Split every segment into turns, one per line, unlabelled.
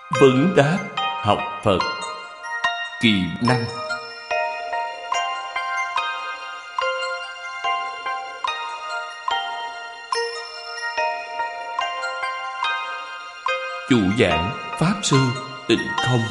Vấn đáp học Phật kỳ 5. Chủ giảng Pháp Sư Tịnh Không.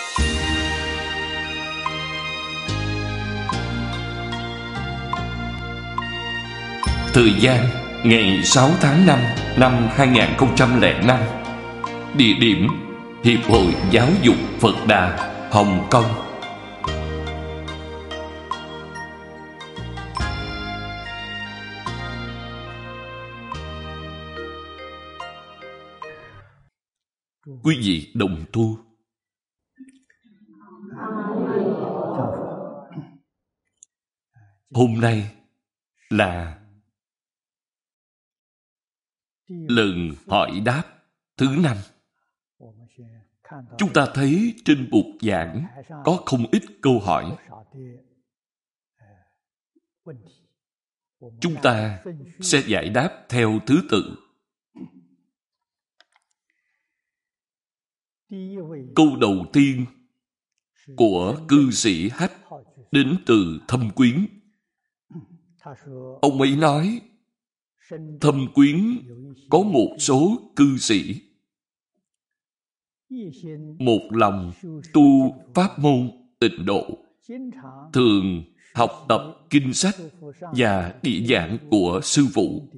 Thời gian ngày 6 tháng 5 năm 2005. Địa điểm Hiệp hội Giáo dục Phật Đà, Hồng Kông. Quý vị đồng tu, hôm nay là lần hỏi đáp thứ 5. Chúng ta thấy trên bục giảng có không ít câu hỏi. Chúng ta sẽ giải đáp theo thứ tự. Câu đầu tiên của cư sĩ Hách đến từ Thâm Quyến. Ông ấy nói, Thâm Quyến có một số cư sĩ một lòng tu pháp môn tịnh độ, thường học tập kinh sách và địa giảng của sư phụ.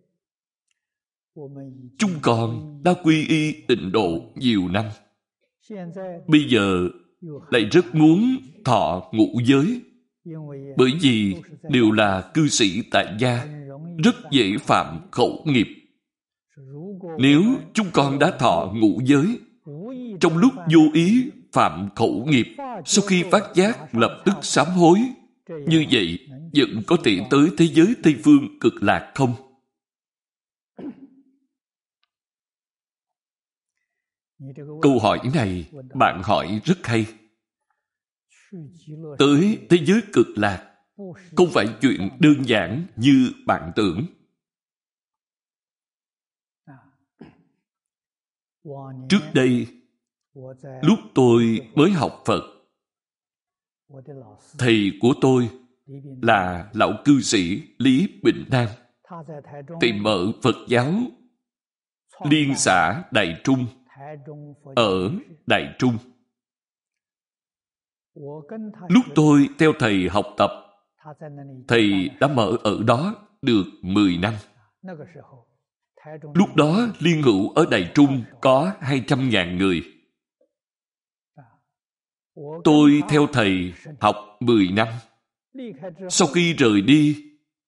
Chúng con đã quy y tịnh độ nhiều năm, bây giờ lại rất muốn thọ ngũ giới, bởi vì đều là cư sĩ tại gia, rất dễ phạm khẩu nghiệp. Nếu chúng con đã thọ ngũ giới, trong lúc vô ý phạm khẩu nghiệp, sau khi phát giác lập tức sám hối, như vậy vẫn có thể tới thế giới Tây Phương Cực Lạc không? Câu hỏi này bạn hỏi rất hay. Tới thế giới Cực Lạc không phải chuyện đơn giản như bạn tưởng. Trước đây, lúc tôi mới học Phật, thầy của tôi là lão cư sĩ Lý Bình Nam. Thầy mở Phật giáo Liên xã Đại Trung ở Đại Trung. Lúc tôi theo thầy học tập, thầy đã mở ở đó được 10 năm. Lúc đó Liên Hữu ở Đại Trung có 200.000 người. Tôi theo thầy học 10 năm. Sau khi rời đi,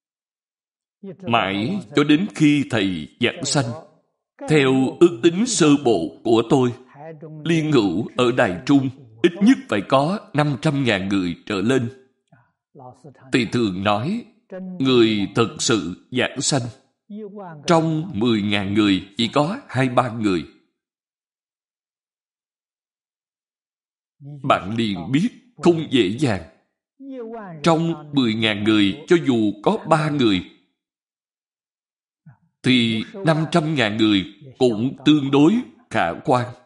mãi cho đến khi thầy giảng sanh, theo ước tính sơ bộ của tôi, Liên Hữu ở Đại Trung ít nhất phải có 500.000 người trở lên. Thầy thường nói, người thật sự giảng sanh, trong 10.000 người chỉ có 2-3 người. Bạn liền biết không dễ dàng. Trong 10.000 người, cho dù có 3 người, thì 500.000 người cũng tương đối khả quan.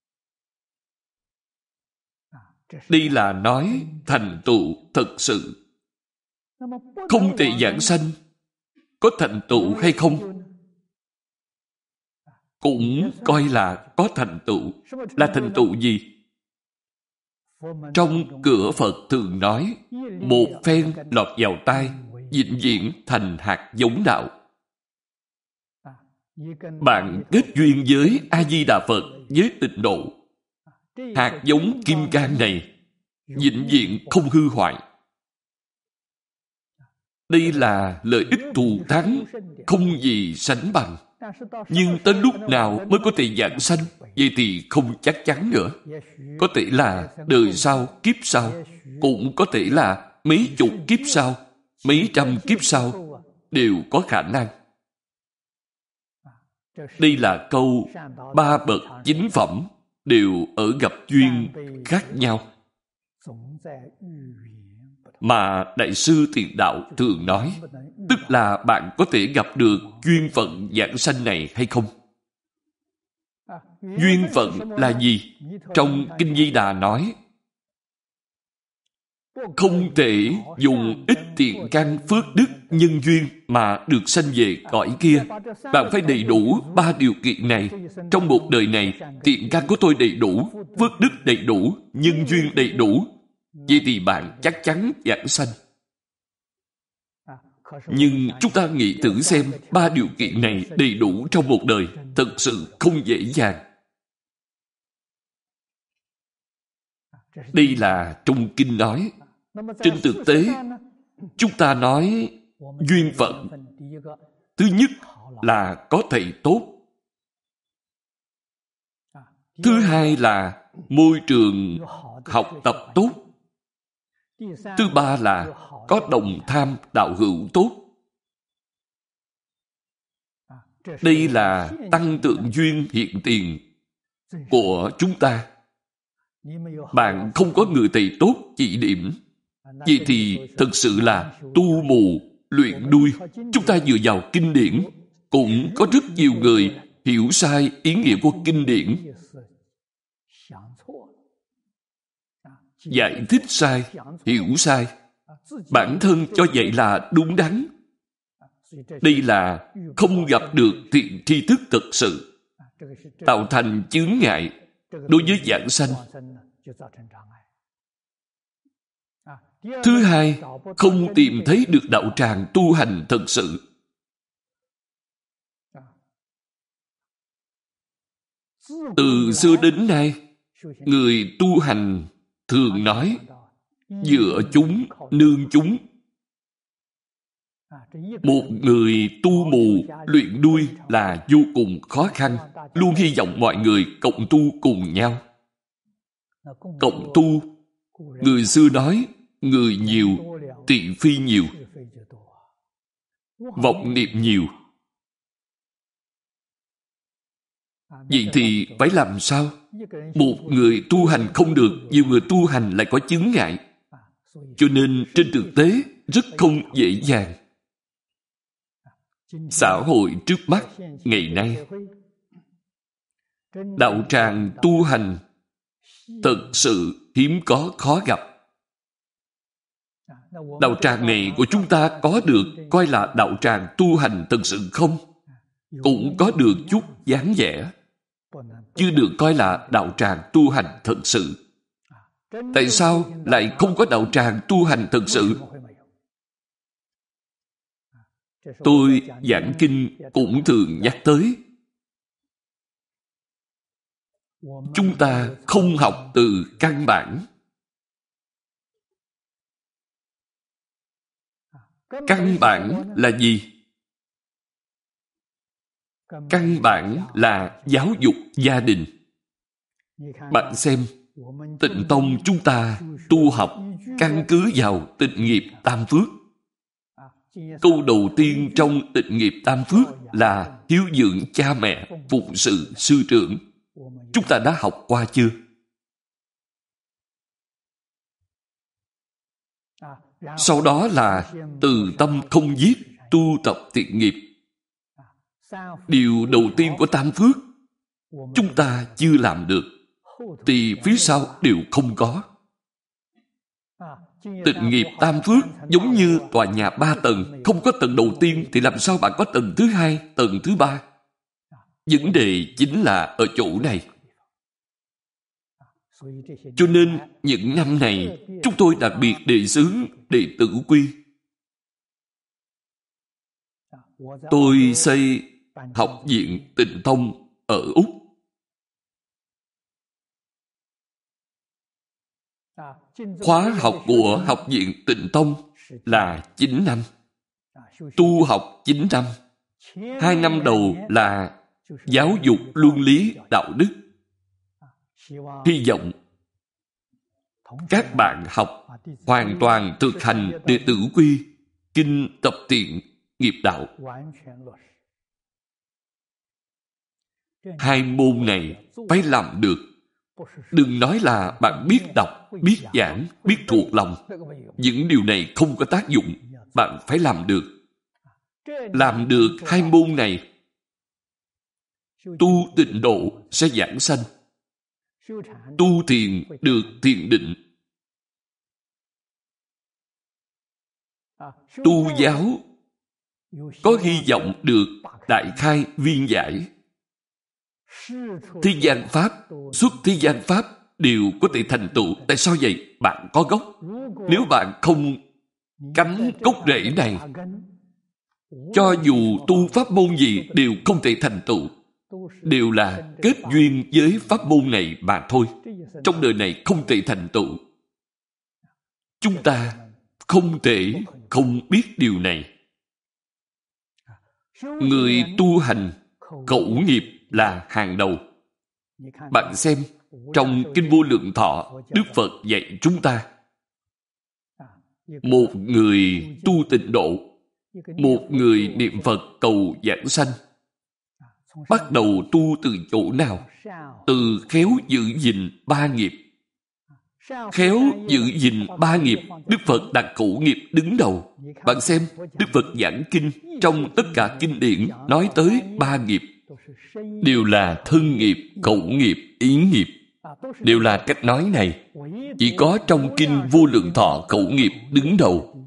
Đây là nói thành tựu thật sự. Không thể giảng sanh, có thành tựu hay không? Cũng coi là có thành tựu. Là thành tựu gì? Trong cửa Phật thường nói, một phen lọt vào tai, vĩnh viễn thành hạt giống đạo. Bạn kết duyên với A-di-đà Phật, với tịnh độ, hạt giống kim cang này vĩnh viễn không hư hoại. Đây là lợi ích thù thắng không gì sánh bằng. Nhưng tới lúc nào mới có thể giảng sanh? Vậy thì không chắc chắn nữa. Có thể là đời sau, kiếp sau, cũng có thể là mấy chục kiếp sau, mấy trăm kiếp sau, đều có khả năng. Đây là câu 3 bậc chính phẩm đều ở gặp duyên khác nhau. Mà Đại sư Thiền Đạo thường nói, tức là bạn có thể gặp được duyên phận giảng sanh này hay không. Duyên phận là gì? Trong Kinh Di Đà nói, không thể dùng ít thiện căn phước đức nhân duyên mà được sanh về cõi kia. Bạn phải đầy đủ 3 điều kiện này. Trong một đời này, thiện căn của tôi đầy đủ, phước đức đầy đủ, nhân duyên đầy đủ. Vậy thì bạn chắc chắn vãng sanh. Nhưng chúng ta nghĩ thử xem, 3 điều kiện này đầy đủ trong một đời, thật sự không dễ dàng. Đây là trong Kinh nói. Trên thực tế, chúng ta nói duyên phận. Thứ nhất là có thầy tốt. Thứ hai là môi trường học tập tốt. Thứ ba là có đồng tham đạo hữu tốt. Đây là tăng tượng duyên hiện tiền của chúng ta. Bạn không có người thầy tốt chỉ điểm, vậy thì thực sự là tu mù, luyện đuôi. Chúng ta dựa vào kinh điển, cũng có rất nhiều người hiểu sai ý nghĩa của kinh điển, giải thích sai, hiểu sai. Bản thân cho vậy là đúng đắn. Đây là không gặp được thiện tri thức thực sự, tạo thành chướng ngại đối với vãng sanh. Thứ hai, không tìm thấy được đạo tràng tu hành thật sự. Từ xưa đến nay, người tu hành thường nói dựa chúng, nương chúng. Một người tu mù, luyện đuôi là vô cùng khó khăn, luôn hy vọng mọi người cộng tu cùng nhau. Cộng tu, người xưa nói, người nhiều, thị phi nhiều, vọng niệm nhiều. Vậy thì phải làm sao? Một người tu hành không được, nhiều người tu hành lại có chướng ngại. Cho nên trên thực tế rất không dễ dàng. Xã hội trước mắt ngày nay, đạo tràng tu hành thật sự hiếm có, khó gặp. Đạo tràng này của chúng ta có được coi là đạo tràng tu hành thật sự không? Cũng có được chút dáng vẻ, chưa được coi là đạo tràng tu hành thật sự. Tại sao lại không có đạo tràng tu hành thật sự? Tôi giảng kinh cũng thường nhắc tới. Chúng ta không học từ căn bản. Căn bản là gì? Căn bản là giáo dục gia đình. Bạn xem, Tịnh Tông chúng ta tu học căn cứ vào tịnh nghiệp tam phước. Câu đầu tiên trong tịnh nghiệp tam phước là hiếu dưỡng cha mẹ, phụng sự sư trưởng. Chúng ta đã học qua chưa? Sau đó là từ tâm không giết, tu tập thiện nghiệp. Điều đầu tiên của tam phước chúng ta chưa làm được, thì phía sau đều không có. Tịnh nghiệp tam phước giống như tòa nhà 3 tầng, không có tầng đầu tiên thì làm sao bạn có tầng thứ hai, tầng thứ ba? Vấn đề chính là ở chỗ này. Cho nên những năm này chúng tôi đặc biệt đề xướng đệ tử quy. Tôi xây học viện Tịnh Tông ở Úc. Khóa học của học viện Tịnh Tông là 9 năm. Tu học 9 năm. 2 năm đầu là giáo dục luân lý đạo đức. Hy vọng các bạn học hoàn toàn thực hành đệ tử quy, kinh tập thiện, nghiệp đạo. 2 môn này phải làm được. Đừng nói là bạn biết đọc, biết giảng, biết thuộc lòng. Những điều này không có tác dụng. Bạn phải làm được. Làm được 2 môn này, Tu tịnh độ sẽ giảng sanh. Tu thiền được thiền định. Tu giáo có hy vọng được đại khai viên giải. Thế gian Pháp, xuất thế gian Pháp đều có thể thành tựu. Tại sao vậy? Bạn có gốc. Nếu bạn không cắm gốc rễ này, cho dù tu pháp môn gì đều không thể thành tựu. Đều là kết duyên với pháp môn này mà thôi. Trong đời này không thể thành tựu. Chúng ta không thể không biết điều này. Người tu hành, khẩu nghiệp là hàng đầu. Bạn xem, trong Kinh Vô Lượng Thọ, Đức Phật dạy chúng ta, một người tu tịnh độ, một người niệm Phật cầu giảng sanh, bắt đầu tu từ chỗ nào? Từ khéo giữ gìn ba nghiệp. Khéo giữ gìn ba nghiệp, Đức Phật đặt khẩu nghiệp đứng đầu. Bạn xem, Đức Phật giảng kinh, trong tất cả kinh điển nói tới ba nghiệp, đều là thân nghiệp, khẩu nghiệp, ý nghiệp. Đều là cách nói này. Chỉ có trong Kinh Vô Lượng Thọ khẩu nghiệp đứng đầu.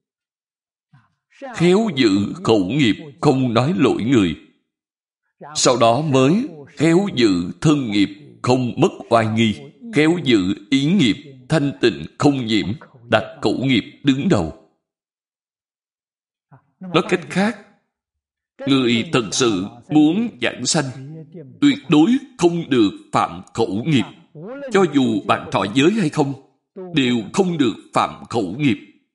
Khéo giữ khẩu nghiệp, không nói lỗi người. Sau đó mới khéo giữ thân nghiệp, không mất oai nghi. Khéo giữ ý nghiệp, thanh tịnh không nhiễm, đặt khẩu nghiệp đứng đầu. Nói cách khác, người thật sự muốn giảng sanh, tuyệt đối không được phạm khẩu nghiệp. Cho dù bạn thọ giới hay không, đều không được phạm khẩu nghiệp.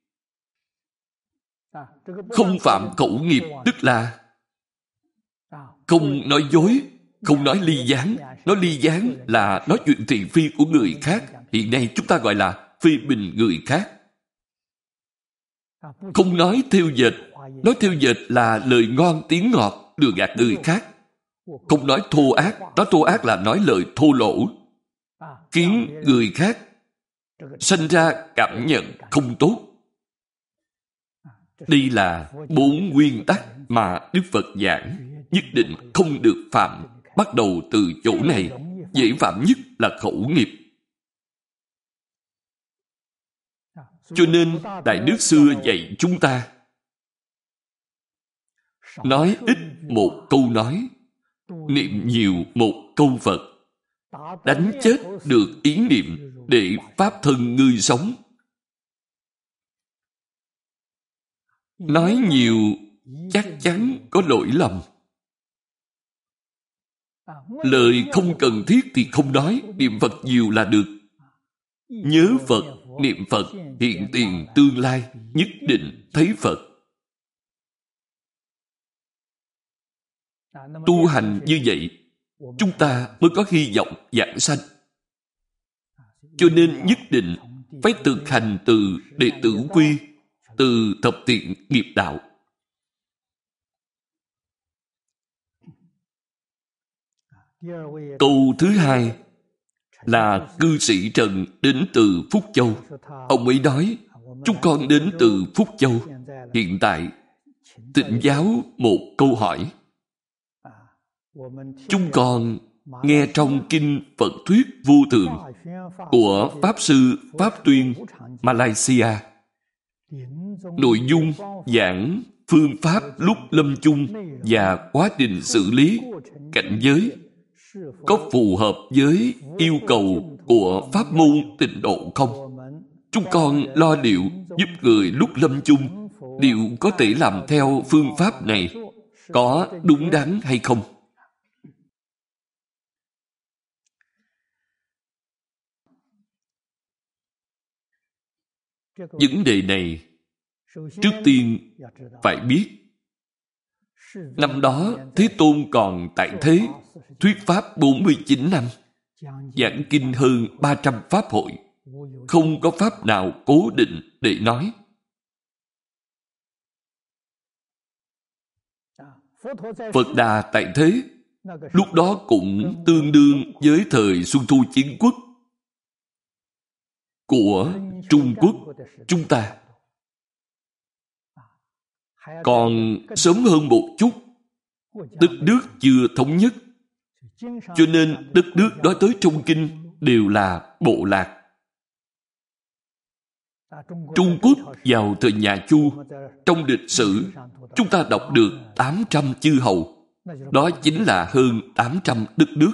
Không phạm khẩu nghiệp tức là không nói dối, không nói ly gián. Nói ly gián là nói chuyện thị phi của người khác. Hiện nay chúng ta gọi là phê bình người khác. Không nói thêu dệt. Nói thêu dệt là lời ngon tiếng ngọt, lừa gạt người khác. Không nói thô ác. Nói thô ác là nói lời thô lỗ, khiến người khác sinh ra cảm nhận không tốt. Đây là 4 nguyên tắc mà Đức Phật giảng, nhất định không được phạm. Bắt đầu từ chỗ này, dễ phạm nhất là khẩu nghiệp. Cho nên Đại Đức xưa dạy chúng ta, nói ít một câu nói, niệm nhiều một câu Phật, đánh chết được ý niệm để pháp thân ngươi sống. Nói nhiều chắc chắn có lỗi lầm. Lời không cần thiết thì không nói, niệm Phật nhiều là được. Nhớ Phật, niệm Phật, hiện tiền tương lai, nhất định thấy Phật. Tu hành như vậy, chúng ta mới có hy vọng giảng sanh. Cho nên nhất định phải thực hành từ đệ tử quy, từ thập thiện nghiệp đạo. Câu thứ hai là cư sĩ Trần đến từ Phúc Châu. Ông ấy nói, chúng con đến từ Phúc Châu. Hiện tại, thỉnh giáo một câu hỏi. Chúng con nghe trong Kinh Phật Thuyết Vô Thượng của Pháp Sư Pháp Tuyên Malaysia. Nội dung giảng phương pháp lúc lâm chung và quá trình xử lý cảnh giới có phù hợp với yêu cầu của pháp môn tịnh độ không? Chúng con lo liệu giúp người lúc lâm chung đều có thể làm theo phương pháp này, có đúng đắn hay không? Vấn đề này, trước tiên phải biết, năm đó Thế Tôn còn tại thế, thuyết pháp 49 năm, giảng kinh hơn 300 pháp hội, không có pháp nào cố định để nói. Phật Đà tại thế, lúc đó cũng tương đương với thời Xuân Thu Chiến Quốc của Trung Quốc chúng ta. Còn sớm hơn một chút, đất nước chưa thống nhất, Cho nên đất nước nói tới trong kinh đều là bộ lạc. Trung Quốc vào thời nhà Chu, trong lịch sử, chúng ta đọc được 800 chư hầu. Đó chính là hơn 800 đất nước.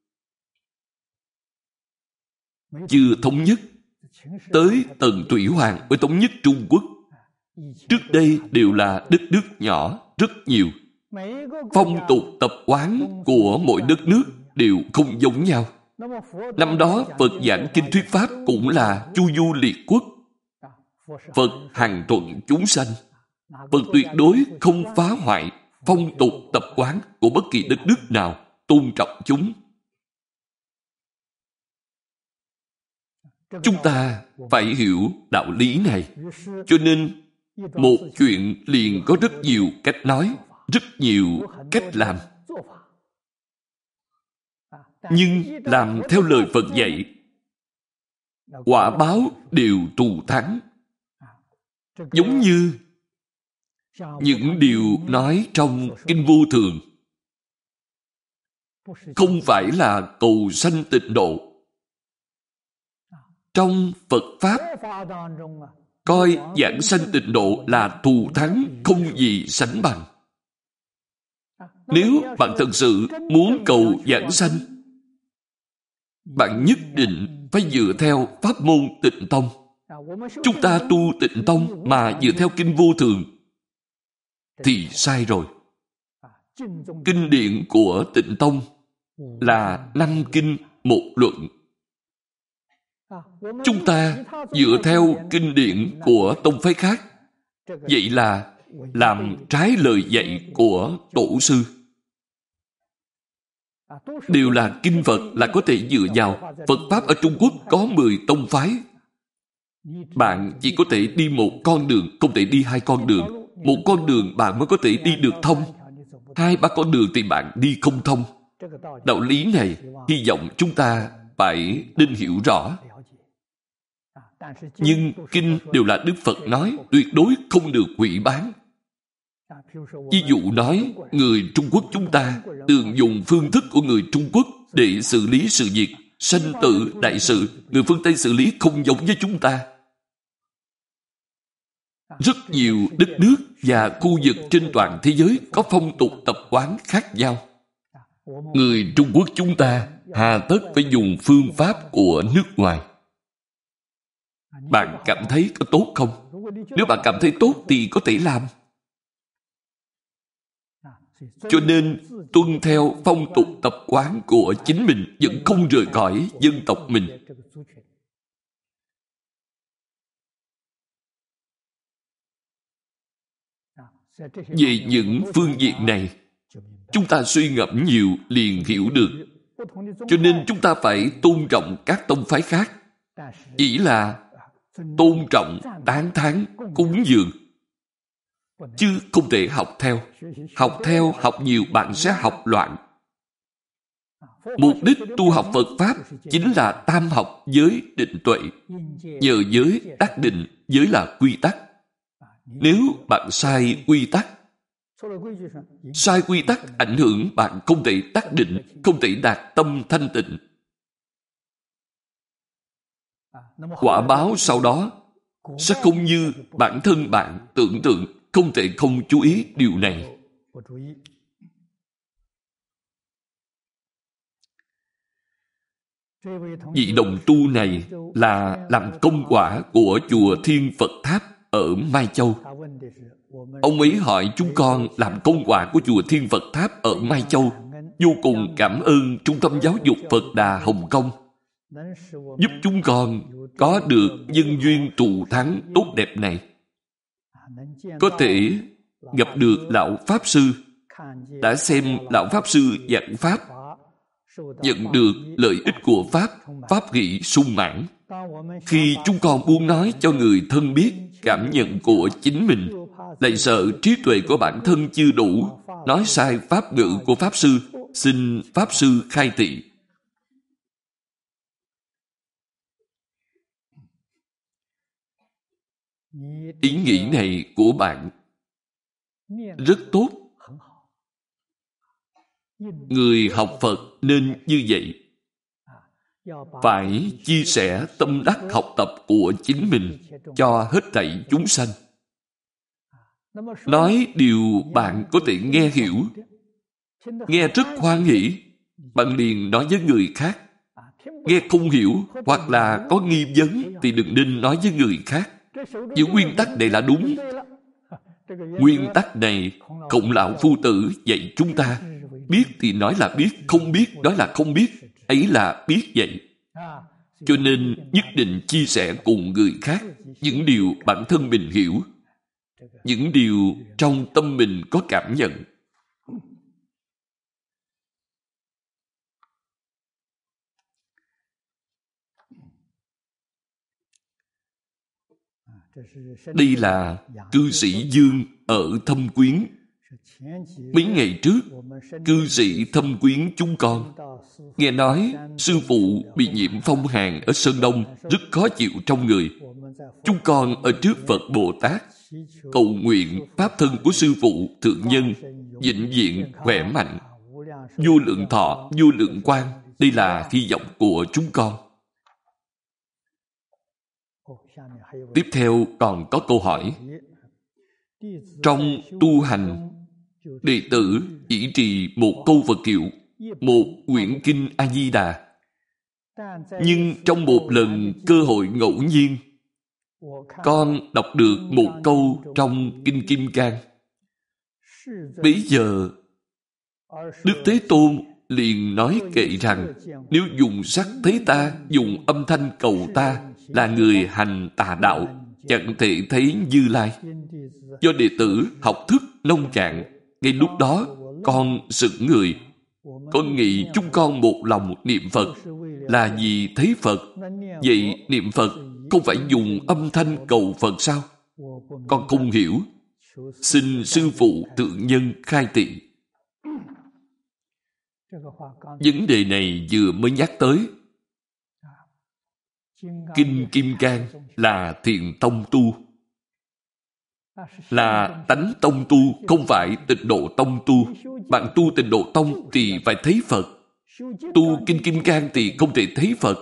Chưa thống nhất, tới Tần Thủy Hoàng mới thống nhất Trung Quốc. Trước đây đều là đất nước nhỏ, rất nhiều. Phong tục tập quán của mỗi đất nước đều không giống nhau. Năm đó Phật giảng kinh thuyết pháp cũng là chu du liệt quốc. Phật hằng thuận chúng sanh. Phật tuyệt đối không phá hoại phong tục tập quán của bất kỳ đất nước nào, tôn trọng chúng. Chúng ta phải hiểu đạo lý này. Cho nên một chuyện liền có rất nhiều cách nói, rất nhiều cách làm. Nhưng làm theo lời Phật dạy, quả báo đều thù thắng. Giống như những điều nói trong Kinh Vô Thường, không phải là cầu sanh tịnh độ. Trong Phật Pháp, coi giảng sanh tịnh độ là thù thắng không gì sánh bằng. Nếu bạn thật sự muốn cầu giảng sanh, bạn nhất định phải dựa theo pháp môn Tịnh Tông. Chúng ta tu Tịnh Tông mà dựa theo Kinh Vô Thường thì sai rồi. Kinh điển của Tịnh Tông là 5 kinh 1 luận. Chúng ta dựa theo kinh điển của tông phái khác, vậy là làm trái lời dạy của tổ sư. Đều là kinh Phật là có thể dựa vào. Phật Pháp ở Trung Quốc có 10 tông phái. Bạn chỉ có thể đi một con đường, không thể đi 2 con đường. Một con đường bạn mới có thể đi được thông. 2, 3 con đường thì bạn đi không thông. Đạo lý này, hy vọng chúng ta phải nên hiểu rõ. Nhưng kinh đều là Đức Phật nói, tuyệt đối không được hủy bán. Ví dụ nói, người Trung Quốc chúng ta thường dùng phương thức của người Trung Quốc để xử lý sự việc, sanh tử đại sự. Người phương Tây xử lý không giống với chúng ta. Rất nhiều đất nước và khu vực trên toàn thế giới có phong tục tập quán khác nhau. Người Trung Quốc chúng ta hà tất phải dùng phương pháp của nước ngoài. Bạn cảm thấy có tốt không? Nếu bạn cảm thấy tốt thì có thể làm. Cho nên tuân theo phong tục tập quán của chính mình, vẫn không rời khỏi dân tộc mình. Về những phương diện này, chúng ta suy ngẫm nhiều liền hiểu được. Cho nên chúng ta phải tôn trọng các tông phái khác. Chỉ là tôn trọng, tán thán, cúng dường, chứ không thể học theo. Học theo, học nhiều bạn sẽ học loạn. Mục đích tu học Phật Pháp chính là tam học giới định tuệ. Nhờ giới đắc định, giới là quy tắc. Nếu bạn sai quy tắc, sai quy tắc ảnh hưởng bạn không thể đắc định, không thể đạt tâm thanh tịnh. Quả báo sau đó sẽ không như bản thân bạn tưởng tượng, không thể không chú ý điều này. Vị đồng tu này là làm công quả của chùa Thiên Phật Tháp ở Mai Châu. Ông ấy hỏi chúng con làm công quả của chùa Thiên Phật Tháp ở Mai Châu, vô cùng cảm ơn Trung tâm Giáo dục Phật Đà Hồng Kông, giúp chúng con có được nhân duyên thù thắng tốt đẹp này. Có thể gặp được Lão Pháp Sư, đã xem Lão Pháp Sư giảng Pháp, nhận được lợi ích của Pháp, Pháp nghị sung mãn. Khi chúng con muốn nói cho người thân biết cảm nhận của chính mình, lại sợ trí tuệ của bản thân chưa đủ, nói sai Pháp ngữ của Pháp Sư, xin Pháp Sư khai thị. Ý nghĩ này của bạn rất tốt. Người học Phật nên như vậy. Phải chia sẻ tâm đắc học tập của chính mình cho hết thảy chúng sanh. Nói điều bạn có thể nghe hiểu, nghe rất hoan hỷ, bạn liền nói với người khác. Nghe không hiểu hoặc là có nghi vấn thì đừng nên nói với người khác. Những nguyên tắc này là đúng. Nguyên tắc này Khổng Lão Phu Tử dạy chúng ta. Biết thì nói là biết, không biết nói là không biết. Ấy là biết vậy. Cho nên nhất định chia sẻ cùng người khác những điều bản thân mình hiểu, những điều trong tâm mình có cảm nhận. Đây là cư sĩ Dương ở Thâm Quyến. Mấy ngày trước, cư sĩ Thâm Quyến chúng con nghe nói sư phụ bị nhiễm phong hàn ở Sơn Đông, rất khó chịu trong người. Chúng con ở trước Phật Bồ Tát cầu nguyện pháp thân của sư phụ thượng nhân vĩnh viễn khỏe mạnh, vô lượng thọ, vô lượng quang. Đây là hy vọng của chúng con. Tiếp theo còn có câu hỏi. Trong tu hành, đệ tử chỉ trì một câu Phật hiệu, một quyển kinh A-di-đà. Nhưng trong một lần cơ hội ngẫu nhiên, con đọc được một câu trong Kinh Kim Cang. Bấy giờ, Đức Thế Tôn liền nói kệ rằng, nếu dùng sắc thấy ta, dùng âm thanh cầu ta, là người hành tà đạo, chẳng thể thấy Như Lai. Do đệ tử học thức nông cạn, ngay lúc đó con sững người. Con nghĩ chúng con một lòng niệm Phật là vì thấy Phật. Vậy niệm Phật không phải dùng âm thanh cầu Phật sao? Con không hiểu. Xin sư phụ thượng nhân khai thị. Vấn đề này vừa mới nhắc tới. Kinh Kim Cang là thiền tông tu, là tánh tông tu, không phải tịnh độ tông tu. Bạn tu tịnh độ tông thì phải thấy Phật. Tu Kinh Kim Cang thì không thể thấy Phật.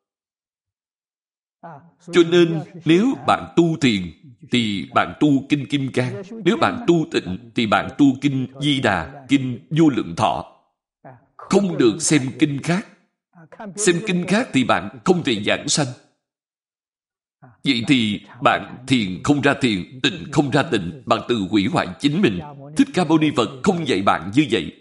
Cho nên nếu bạn tu thiền thì bạn tu Kinh Kim Cang. Nếu bạn tu tịnh thì bạn tu Kinh Di Đà, Kinh Vô Lượng Thọ. Không được xem kinh khác. Xem kinh khác thì bạn không thể giảng sanh. Vậy thì bạn thiền không ra thiền, tịnh không ra tịnh, bạn tự hủy hoại chính mình. Thích Ca Mâu Ni Phật không dạy bạn như vậy.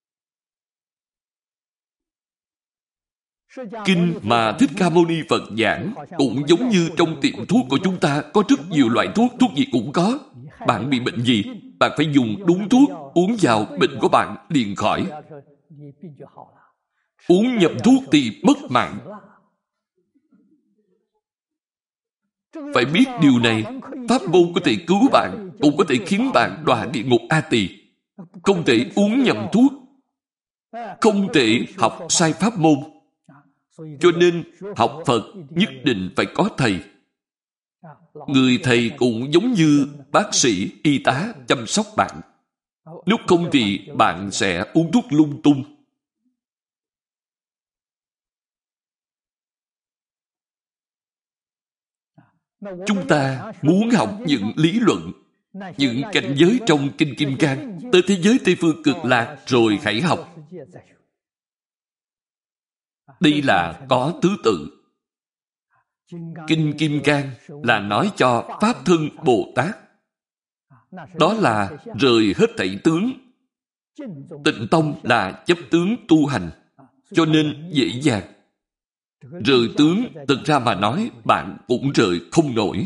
Kinh mà Thích Ca Mâu Ni Phật giảng cũng giống như trong tiệm thuốc của chúng ta có rất nhiều loại thuốc, thuốc gì cũng có. Bạn bị bệnh gì, bạn phải dùng đúng thuốc, uống vào bệnh của bạn liền khỏi. Uống nhầm thuốc thì mất mạng. Phải biết điều này. Pháp môn có thể cứu bạn, cũng có thể khiến bạn đọa địa ngục A Tỳ. Không thể uống nhầm thuốc, không thể học sai pháp môn. Cho nên học Phật nhất định phải có thầy. Người thầy cũng giống như bác sĩ, y tá chăm sóc bạn. Nếu không thì bạn sẽ uống thuốc lung tung. Chúng ta muốn học những lý luận, những cảnh giới trong Kinh Kim Cang, tới thế giới Tây Phương Cực Lạc rồi hãy học. Đây là có thứ tự. Kinh Kim Cang là nói cho Pháp thân Bồ Tát. Đó là rời hết thảy tướng. Tịnh tông là chấp tướng tu hành, cho nên dễ dàng. Rời tướng, thực ra mà nói, bạn cũng rời không nổi.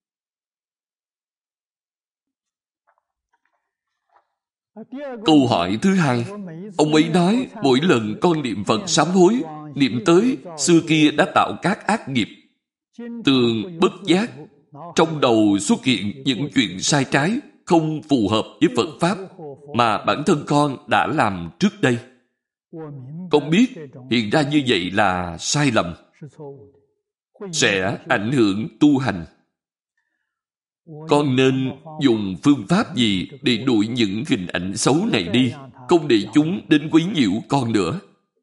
Câu hỏi thứ hai, ông ấy nói mỗi lần con niệm Phật sám hối, niệm tới xưa kia đã tạo các ác nghiệp, tường bất giác, trong đầu xuất hiện những chuyện sai trái, không phù hợp với Phật Pháp mà bản thân con đã làm trước đây. Con biết hiện ra như vậy là sai lầm, sẽ ảnh hưởng tu hành. Con nên dùng phương pháp gì để đuổi những hình ảnh xấu này đi? không để chúng đến quấy nhiễu con nữa.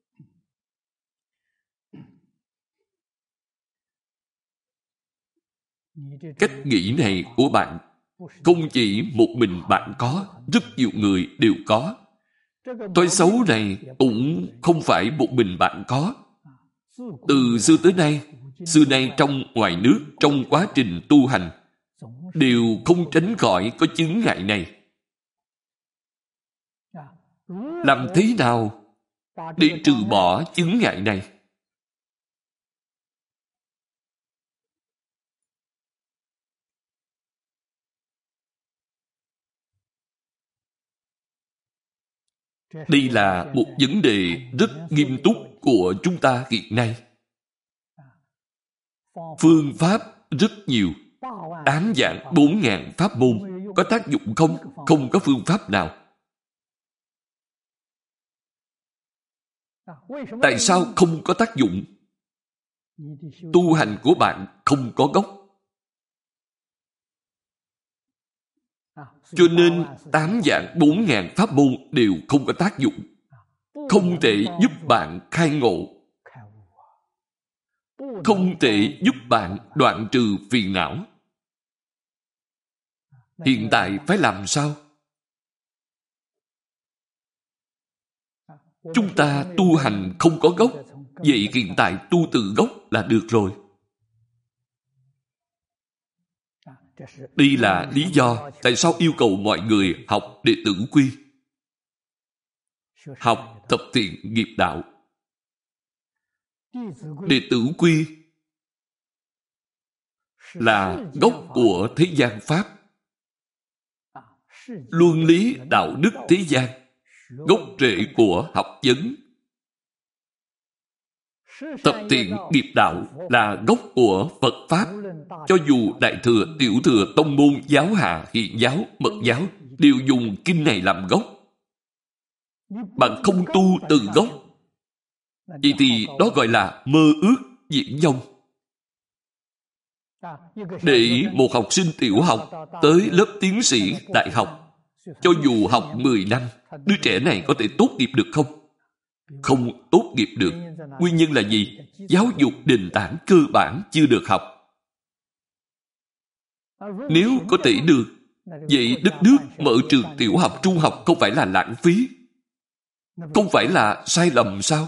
Cách nghĩ này của bạn không chỉ một mình bạn có, rất nhiều người đều có. Thói xấu này cũng không phải một mình bạn có. Từ xưa tới nay, xưa nay trong ngoài nước, trong quá trình tu hành, đều không tránh khỏi có chướng ngại này. Làm thế nào để trừ bỏ chướng ngại này? Đây là một vấn đề rất nghiêm túc của chúng ta hiện nay. Phương pháp rất nhiều. 8 vạn 4 ngàn pháp môn. Có tác dụng không? Không có phương pháp nào. Tại sao không có tác dụng? Tu hành của bạn không có gốc. Cho nên 8 vạn 4 ngàn pháp môn đều không có tác dụng. Không thể giúp bạn khai ngộ. Không thể giúp bạn đoạn trừ phiền não. Hiện tại phải làm sao? Chúng ta tu hành không có gốc, vậy hiện tại tu từ gốc là được rồi. Đây là lý do tại sao yêu cầu mọi người học đệ tử quy. Học thập thiện nghiệp đạo. Đệ tử quy là gốc của thế gian Pháp. Luân lý đạo đức thế gian, gốc rễ của học vấn. Thập thiện nghiệp đạo là gốc của Phật Pháp. Cho dù Đại Thừa, Tiểu Thừa, Tông Môn, Giáo Hạ, Hiện Giáo, Mật Giáo đều dùng kinh này làm gốc. Bạn không tu từ gốc, vậy thì đó gọi là mơ ước viển vông. Để một học sinh tiểu học tới lớp tiến sĩ đại học, cho dù học 10 năm, đứa trẻ này có thể tốt nghiệp được không? Không tốt nghiệp được. Nguyên nhân là gì? Giáo dục nền tảng cơ bản chưa được học. Nếu có thể được, vậy đất nước mở trường tiểu học, trung học không phải là lãng phí? Không phải là sai lầm sao?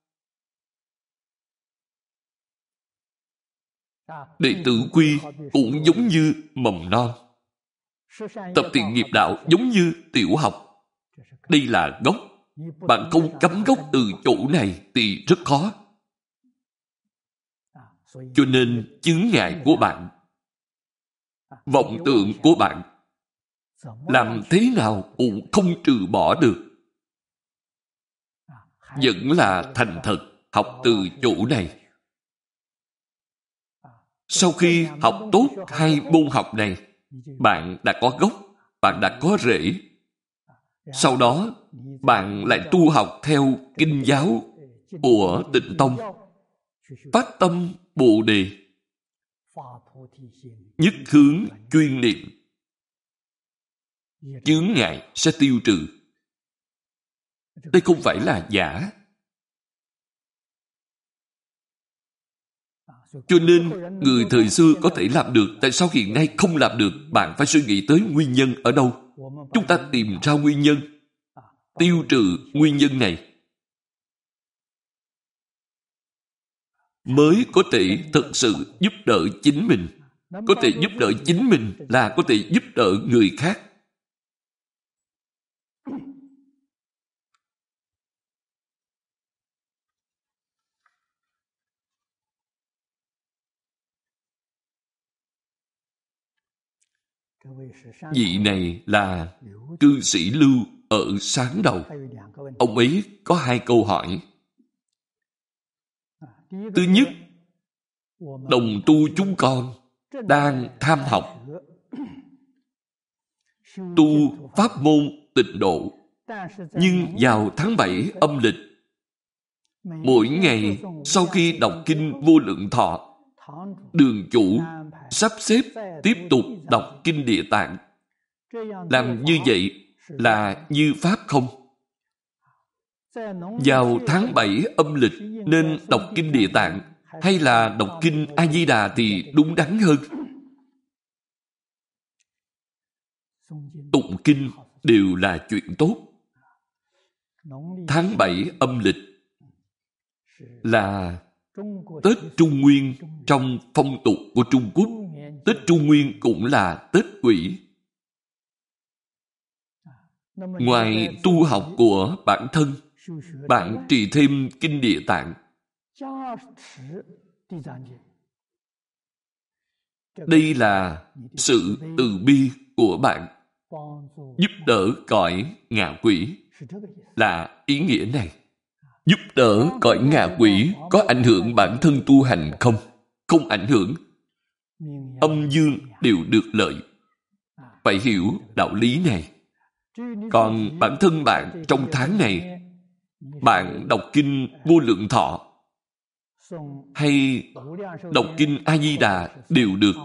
Đệ tử quy cũng giống như mầm non. Tập thiện nghiệp đạo giống như tiểu học. Đây là gốc. Bạn không cắm gốc từ chỗ này thì rất khó. Cho nên chướng ngại của bạn, vọng tưởng của bạn, làm thế nào cũng không trừ bỏ được. Vẫn là thành thật học từ chỗ này. Sau khi học tốt 2 môn học này, bạn đã có gốc, bạn đã có rễ. Sau đó, bạn lại tu học theo kinh giáo của Tịnh Tông. Phát tâm Bồ Đề, nhất hướng chuyên niệm, chướng ngại sẽ tiêu trừ. Đây không phải là giả. Cho nên, người thời xưa có thể làm được, tại sao hiện nay không làm được? Bạn phải suy nghĩ tới nguyên nhân ở đâu. Chúng ta tìm ra nguyên nhân, tiêu trừ nguyên nhân này, mới có thể thực sự giúp đỡ chính mình. Có thể giúp đỡ chính mình là có thể giúp đỡ người khác. Vị này là cư sĩ Lưu ở Sáng Đầu. Ông ấy có 2 câu hỏi. Thứ nhất, đồng tu chúng con đang tham học tu pháp môn Tịnh Độ, nhưng vào tháng 7 âm lịch, mỗi ngày sau khi đọc kinh Vô Lượng Thọ, đường chủ sắp xếp tiếp tục đọc kinh Địa Tạng. Làm như vậy là như pháp không? vào tháng 7 âm lịch nên đọc kinh Địa Tạng hay là đọc kinh A Di Đà thì đúng đắn hơn? Tụng kinh đều là chuyện tốt. Tháng 7 âm lịch là Tết Trung Nguyên trong phong tục của Trung Quốc. Tết Trung Nguyên cũng là Tết Quỷ. Ngoài tu học của bản thân, bạn trì thêm kinh Địa Tạng. Đây là sự từ bi của bạn, giúp đỡ cõi ngạ quỷ, là ý nghĩa này. Giúp đỡ cõi ngạ quỷ có ảnh hưởng bản thân tu hành không? Không ảnh hưởng. Âm dương đều được lợi. Phải hiểu đạo lý này. Còn bản thân bạn trong tháng này, bạn đọc kinh Vô Lượng Thọ hay đọc kinh A Di Đà đều được.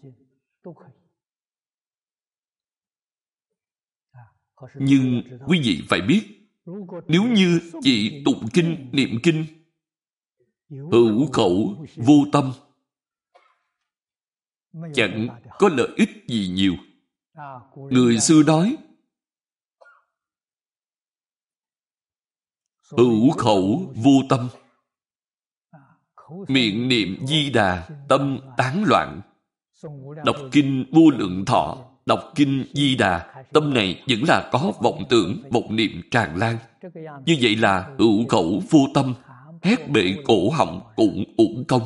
Nhưng quý vị phải biết, nếu như chỉ tụng kinh, niệm kinh, hữu khẩu vô tâm, chẳng có lợi ích gì nhiều. Người xưa nói, hữu khẩu vô tâm, miệng niệm Di Đà, tâm tán loạn. Đọc kinh Vô Lượng Thọ, đọc kinh Di Đà, tâm này vẫn là có vọng tưởng, vọng niệm tràn lan. Như vậy là hữu khẩu vô tâm, hét bệ cổ họng cũng uổng công.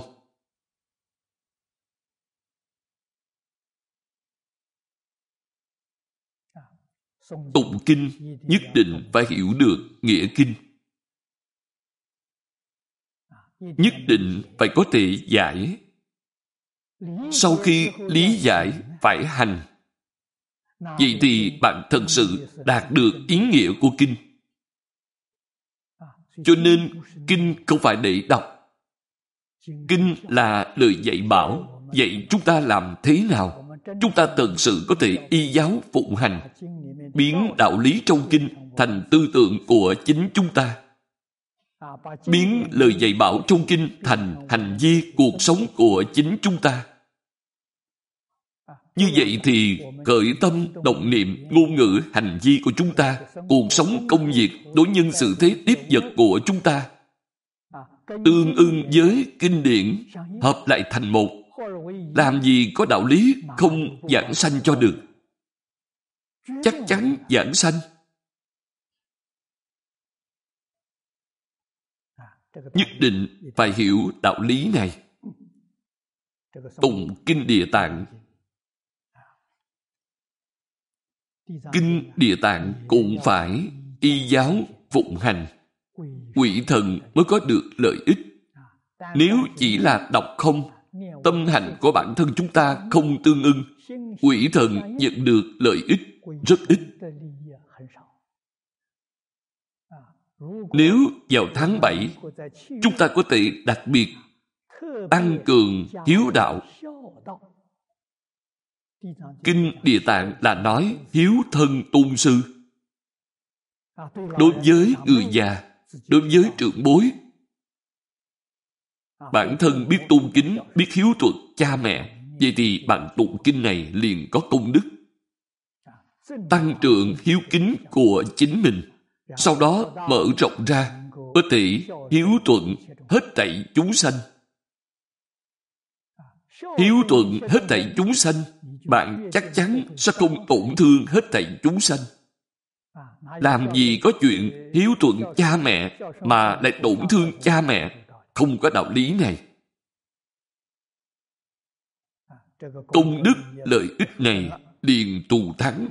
Tụng kinh nhất định phải hiểu được nghĩa kinh. Nhất định phải có thể giải. Sau khi lý giải phải hành. Vậy thì bạn thật sự đạt được ý nghĩa của kinh. Cho nên kinh không phải để đọc. Kinh là lời dạy bảo, dạy chúng ta làm thế nào. Chúng ta thật sự có thể y giáo phụng hành, biến đạo lý trong kinh thành tư tưởng của chính chúng ta, biến lời dạy bảo trong kinh thành hành vi cuộc sống của chính chúng ta. Như vậy thì khởi tâm, động niệm, ngôn ngữ, hành vi của chúng ta, cuộc sống, công việc, đối nhân xử thế tiếp vật của chúng ta tương ưng với kinh điển, hợp lại thành một. Làm gì có đạo lý không giảng sanh cho được. Chắc chắn giảng sanh. Nhất định phải hiểu đạo lý này. Tụng kinh Địa Tạng. Kinh Địa Tạng cũng phải y giáo phụng hành. Quỷ thần mới có được lợi ích. Nếu chỉ là đọc không, tâm hành của bản thân chúng ta không tương ưng, quỷ thần nhận được lợi ích rất ít. Nếu vào tháng 7, chúng ta có thể đặc biệt tăng cường hiếu đạo. Kinh Địa Tạng là nói hiếu thân tôn sư. Đối với người già, đối với trưởng bối, bản thân biết tôn kính, biết hiếu thuận cha mẹ, vậy thì bạn tụng kinh này liền có công đức. Tăng trưởng hiếu kính của chính mình, sau đó mở rộng ra, có thể hiếu thuận hết thảy chúng sanh. Hiếu thuận hết thảy chúng sanh, bạn chắc chắn sẽ không tổn thương hết thảy chúng sanh. Làm gì có chuyện hiếu thuận cha mẹ mà lại tổn thương cha mẹ, không có đạo lý này. Công đức lợi ích này liền thù thắng.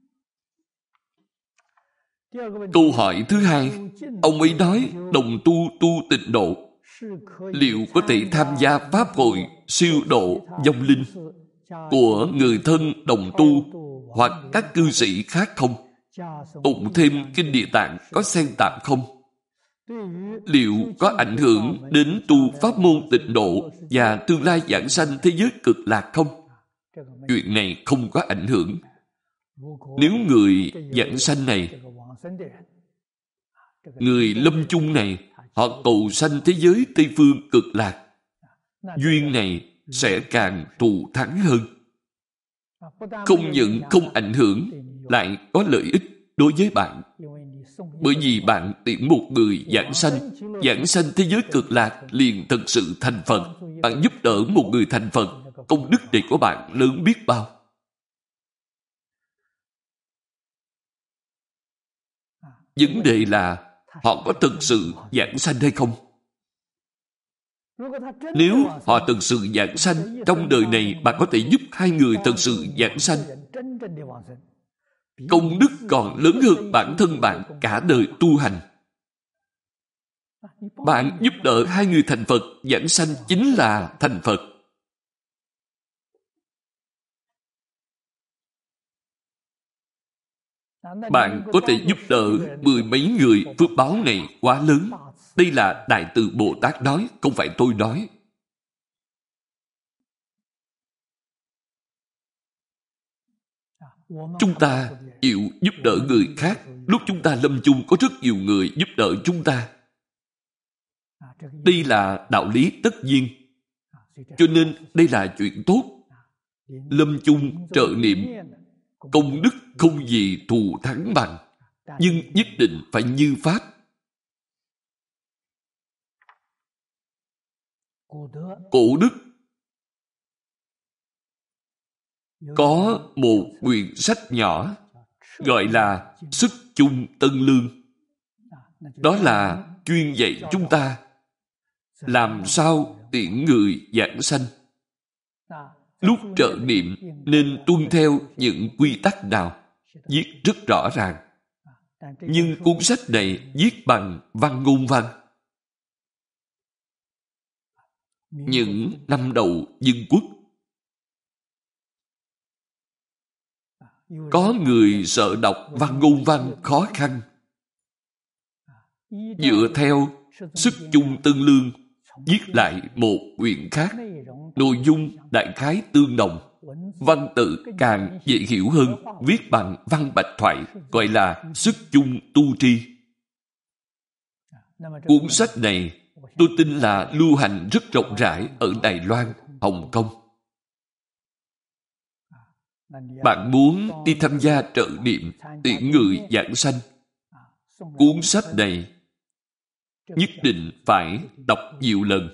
Câu hỏi thứ hai, ông ấy nói đồng tu tịnh độ, liệu có thể tham gia pháp hội siêu độ vong linh của người thân đồng tu hoặc các cư sĩ khác không? Tụng thêm kinh Địa Tạng có xen tạp không? Liệu có ảnh hưởng đến tu pháp môn tịnh độ và tương lai giảng sanh thế giới cực lạc không? Chuyện này không có ảnh hưởng. Nếu người giảng sanh này người lâm chung này, họ cầu sanh thế giới Tây Phương Cực Lạc. Duyên này sẽ càng thù thắng hơn. Không những không ảnh hưởng, lại có lợi ích đối với bạn. Bởi vì bạn tiễn một người giảng sanh thế giới Cực Lạc liền thật sự thành Phật. Bạn giúp đỡ một người thành Phật, công đức này của bạn lớn biết bao. Vấn đề là họ có thực sự giảng sanh hay không? Nếu họ thực sự giảng sanh, trong đời này bạn có thể giúp hai người thực sự giảng sanh. Công đức còn lớn hơn bản thân bạn cả đời tu hành. Bạn giúp đỡ hai người thành Phật, giảng sanh chính là thành Phật. Bạn có thể giúp đỡ 10 mấy người, phước báo này quá lớn. Đây là Đại Từ Bồ Tát nói, không phải tôi nói. Chúng ta chịu giúp đỡ người khác. Lúc chúng ta lâm chung có rất nhiều người giúp đỡ chúng ta. Đây là đạo lý tất nhiên. Cho nên đây là chuyện tốt. Lâm chung trợ niệm, công đức không gì thù thắng bằng. Nhưng nhất định phải như Pháp. Cổ đức có một quyển sách nhỏ gọi là Sức Chung Tân Lương. Đó là chuyên dạy chúng ta làm sao tiễn người giảng sanh. Lúc trợ niệm nên tuân theo những quy tắc nào, viết rất rõ ràng. Nhưng cuốn sách này viết bằng văn ngôn văn. Những năm đầu Dân Quốc, có người sợ đọc văn ngôn văn khó khăn. Dựa theo Sức Chung Tân Lương, viết lại một quyển khác. Nội dung đại khái tương đồng, văn tự càng dễ hiểu hơn, viết bằng văn bạch thoại, gọi là Sức Chung Tu Tri. Cuốn sách này tôi tin là lưu hành rất rộng rãi ở Đài Loan, Hồng Kông. Bạn muốn đi tham gia trợ niệm, tiễn người giảng sanh, cuốn sách này nhất định phải đọc nhiều lần.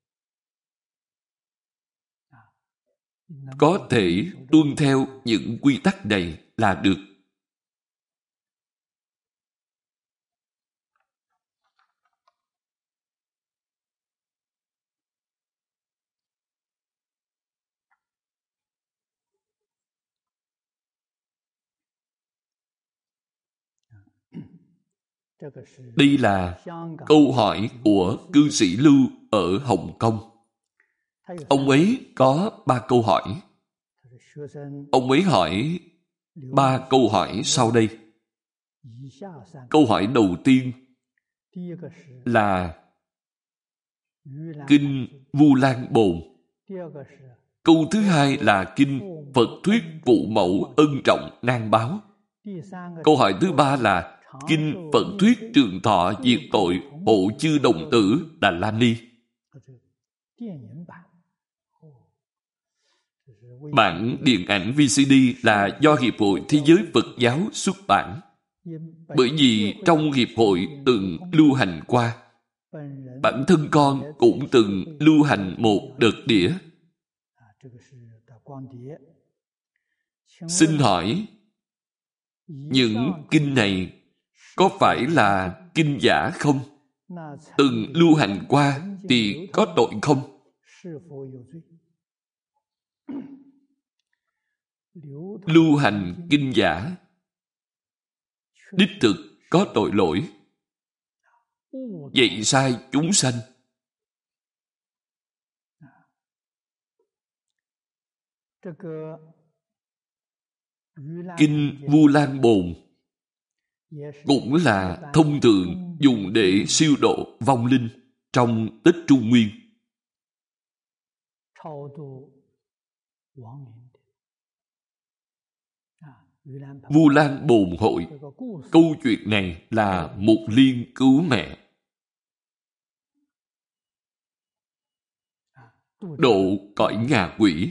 Có thể tuân theo những quy tắc này là được. Đây là câu hỏi của cư sĩ Lưu ở Hồng Kông. Ông ấy có 3 câu hỏi. Ông ấy hỏi 3 câu hỏi sau đây. Câu hỏi đầu tiên là Kinh Vu Lan Bồn. Câu thứ hai là Kinh Phật Thuyết Phụ Mẫu Ân Trọng Nan Báo. Câu hỏi thứ ba là Kinh Phật Thuyết Trường Thọ Diệt Tội Hộ Chư Đồng Tử Đà La Ni. Bản điện ảnh VCD là do Hiệp hội Thế giới Phật giáo xuất bản. Bởi vì trong Hiệp hội từng lưu hành qua. Bản thân con cũng từng lưu hành một đợt đĩa. Xin hỏi, những kinh này có phải là kinh giả không? Từng lưu hành qua thì có tội không? Lưu hành kinh giả đích thực có tội lỗi, dạy sai chúng sanh. Kinh Vu Lan Bồn cũng là thông thường dùng để siêu độ vong linh trong Tết Trung Nguyên. Vu Lan Bồn Hội. Câu chuyện này là Mục Liên cứu mẹ. Độ cõi ngạ quỷ.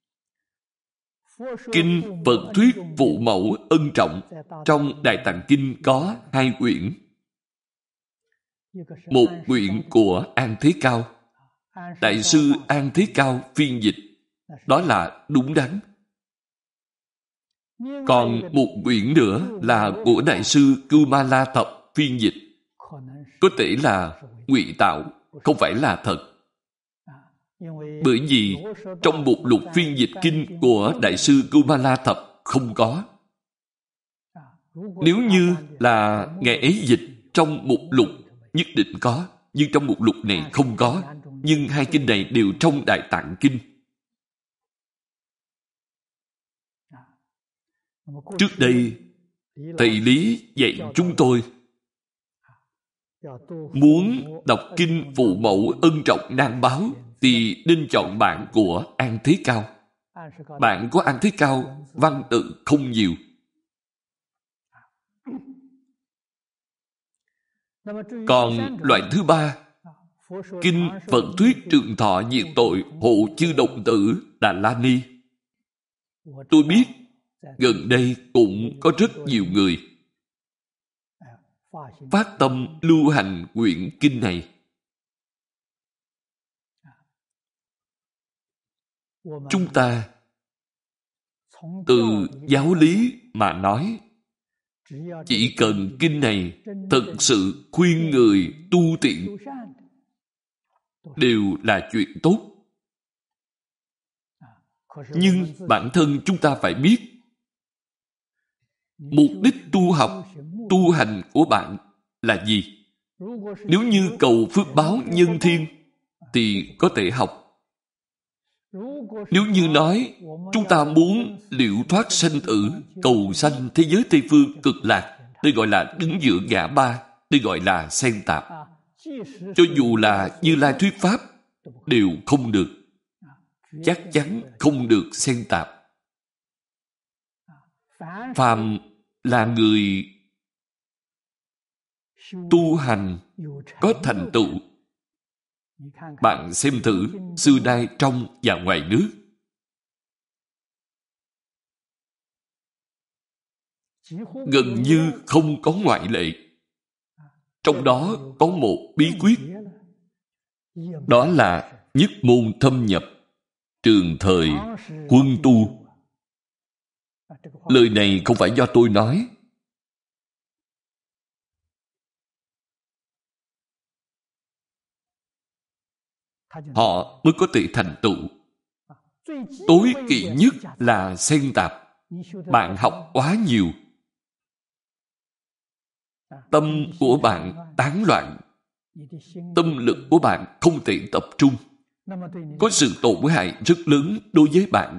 Kinh Phật thuyết phụ mẫu ân trọng trong Đại Tạng Kinh có 2 quyển. Một quyển của An Thế Cao, Đại sư An Thế Cao phiên dịch, đó là đúng đắn. Còn một quyển nữa là của Đại sư Kumala Thập phiên dịch, có thể là ngụy tạo, không phải là thật. Bởi vì trong mục lục phiên dịch kinh của Đại sư Kumala Thập không có. Nếu như là Ngài ấy dịch trong mục lục nhất định có, nhưng trong mục lục này không có. Nhưng 2 kinh này đều trong Đại Tạng Kinh. Trước đây, thầy Lý dạy chúng tôi muốn đọc kinh phụ mẫu ân trọng nan báo thì nên chọn bản của An Thế Cao. Bản của An Thế Cao văn tự không nhiều. Còn loại thứ 3, kinh Phật thuyết trường thọ diệt tội hộ chư đồng tử Đà La Ni. Tôi biết gần đây cũng có rất nhiều người phát tâm lưu hành quyển kinh này. Chúng ta từ giáo lý mà nói, chỉ cần kinh này thật sự khuyên người tu tiện đều là chuyện tốt. Nhưng bản thân chúng ta phải biết mục đích tu học, tu hành của bạn là gì. Nếu như cầu phước báo nhân thiên thì có thể học. Nếu như nói chúng ta muốn liễu thoát sanh tử, cầu sanh thế giới Tây Phương cực lạc, đây gọi là đứng giữa ngã ba, đây gọi là xen tạp. Cho dù là Như Lai thuyết pháp đều không được. Chắc chắn không được xen tạp. Phàm là người tu hành có thành tựu, bạn xem thử xưa nay trong và ngoài nước, gần như không có ngoại lệ. Trong đó có một bí quyết, đó là nhất môn thâm nhập, trường thời quân tu. Lời này không phải do tôi nói. Họ mới có thể thành tựu. Tối kỵ nhất là xen tạp. Bạn học quá nhiều, tâm của bạn tán loạn, tâm lực của bạn không thể tập trung, có sự tổn hại rất lớn đối với bạn.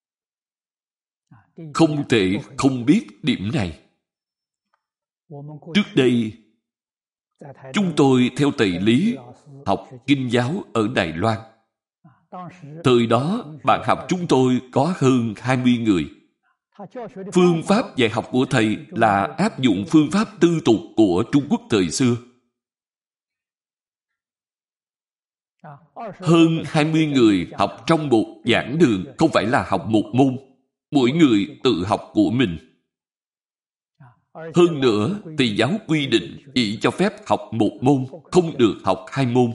Không thể không biết điểm này. Trước đây, chúng tôi theo thầy Lý học kinh giáo ở Đài Loan. Thời đó, bạn học chúng tôi có hơn 20 người. Phương pháp dạy học của thầy là áp dụng phương pháp tư tục của Trung Quốc thời xưa. Hơn 20 người học trong một giảng đường, không phải là học một môn. Mỗi người tự học của mình. Hơn nữa, thầy giáo quy định chỉ cho phép học một môn, không được học 2 môn.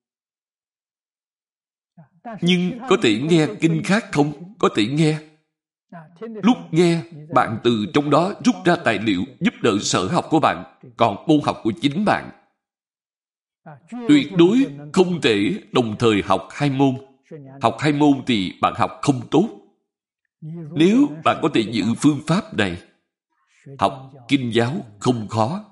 Nhưng có thể nghe kinh khác không? Có thể nghe. Lúc nghe, bạn từ trong đó rút ra tài liệu giúp đỡ sở học của bạn, còn môn học của chính bạn. Tuyệt đối không thể đồng thời học 2 môn. Học 2 môn thì bạn học không tốt. Nếu bạn có thể giữ phương pháp này, học kinh giáo không khó.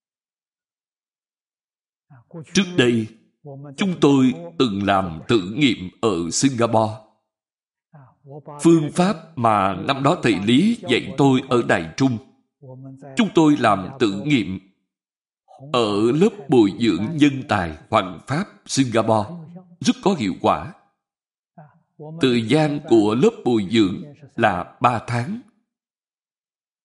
Trước đây, chúng tôi từng làm thử nghiệm ở Singapore. Phương pháp mà năm đó thầy Lý dạy tôi ở Đài Trung, chúng tôi làm thử nghiệm ở lớp bồi dưỡng nhân tài Hoằng Pháp Singapore, rất có hiệu quả. Thời gian của lớp bồi dưỡng là 3 tháng.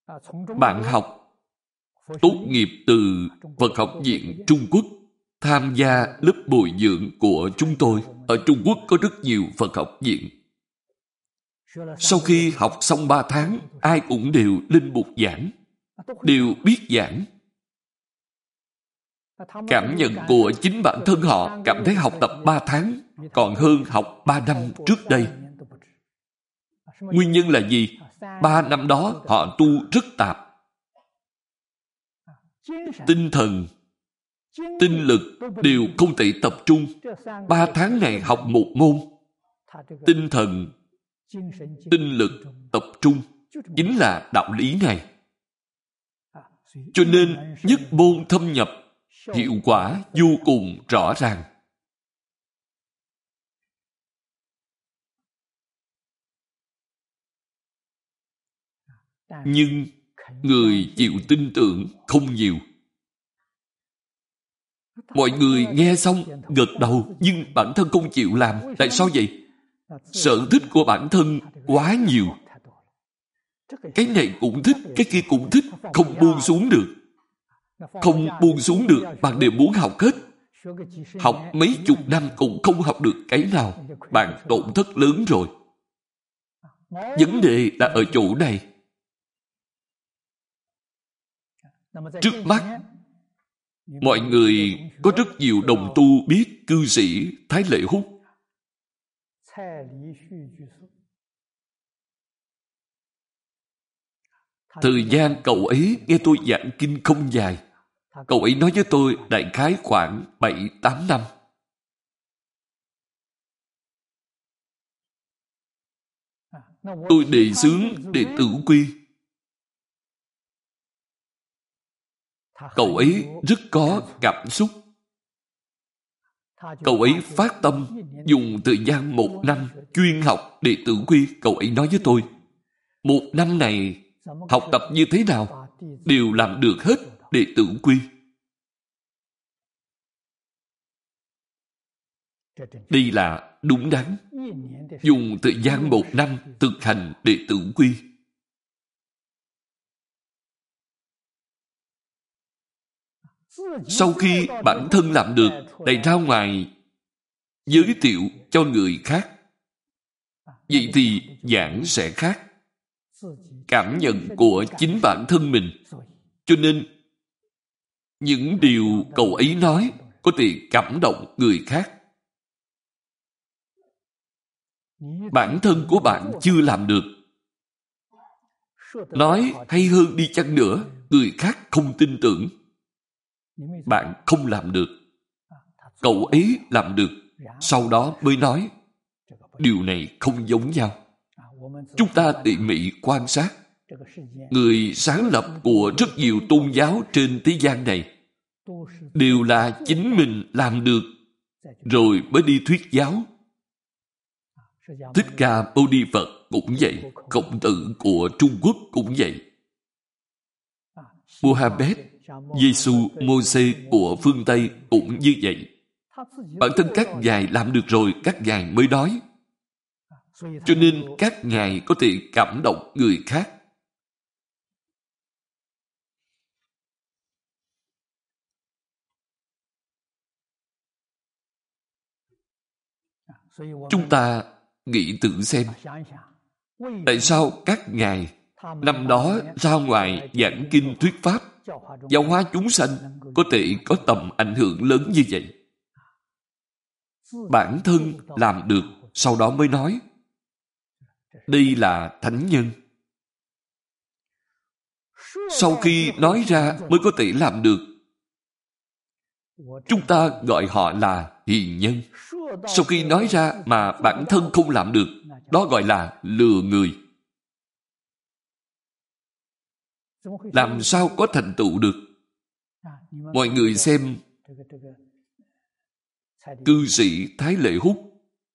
Bạn học tốt nghiệp từ Phật học viện Trung Quốc, tham gia lớp bồi dưỡng của chúng tôi. Ở Trung Quốc có rất nhiều Phật học viện. Sau khi học xong 3 tháng, ai cũng đều lên bục giảng, đều biết giảng. Cảm nhận của chính bản thân họ cảm thấy học tập 3 tháng còn hơn học 3 năm trước đây. Nguyên nhân là gì? 3 năm đó họ tu rất tạp. Tinh thần, tinh lực đều không thể tập trung. 3 tháng này học một môn, tinh thần, tinh lực tập trung chính là đạo lý này. Cho nên nhất môn thâm nhập, hiệu quả vô cùng rõ ràng. Nhưng người chịu tin tưởng không nhiều. Mọi người nghe xong gật đầu, nhưng bản thân không chịu làm. Tại sao vậy? Sở thích của bản thân quá nhiều. Cái này cũng thích, cái kia cũng thích, không buông xuống được. Không buông xuống được, bạn đều muốn học hết. Học mấy chục năm cũng không học được cái nào. Bạn tổn thất lớn rồi. Vấn đề là ở chỗ này. Trước mắt, mọi người có rất nhiều đồng tu biết cư sĩ Thái Lệ Húc. Thời gian cậu ấy nghe tôi giảng kinh không dài. Cậu ấy nói với tôi đại khái khoảng 7-8 năm. Tôi đề xướng đệ tử quy. Cậu ấy rất có cảm xúc. Cậu ấy phát tâm dùng thời gian 1 năm chuyên học đệ tử quy. Cậu ấy nói với tôi, 1 năm này học tập như thế nào đều làm được hết đệ tử quy. Đây là đúng đắn. Dùng thời gian 1 năm thực hành đệ tử quy. Sau khi bản thân làm được, lại ra ngoài giới thiệu cho người khác. Vậy thì giảng sẽ khác. Cảm nhận của chính bản thân mình. Cho nên, những điều cậu ấy nói có thể cảm động người khác. Bản thân của bạn chưa làm được. Nói hay hơn đi chăng nữa, người khác không tin tưởng. Bạn không làm được. Cậu ấy làm được, sau đó mới nói. Điều này không giống nhau. Chúng ta tỉ mỉ quan sát. Người sáng lập của rất nhiều tôn giáo trên thế gian này đều là chính mình làm được rồi mới đi thuyết giáo. Thích Ca Mâu Ni Phật cũng vậy, Khổng Tử của Trung Quốc cũng vậy. Muhammad, Giêsu, Mô-sê của phương Tây cũng như vậy. Bản thân các ngài làm được rồi, các ngài mới nói. Cho nên các ngài có thể cảm động người khác. Chúng ta nghĩ thử xem, tại sao các ngài năm đó ra ngoài giảng kinh thuyết pháp, giáo hóa chúng sanh có thể có tầm ảnh hưởng lớn như vậy? Bản thân làm được, sau đó mới nói. Đây là thánh nhân. Sau khi nói ra mới có thể làm được. Chúng ta gọi họ là hiền nhân. Sau khi nói ra mà bản thân không làm được, đó gọi là lừa người. Làm sao có thành tựu được? Mọi người xem cư sĩ Thái Lệ Húc.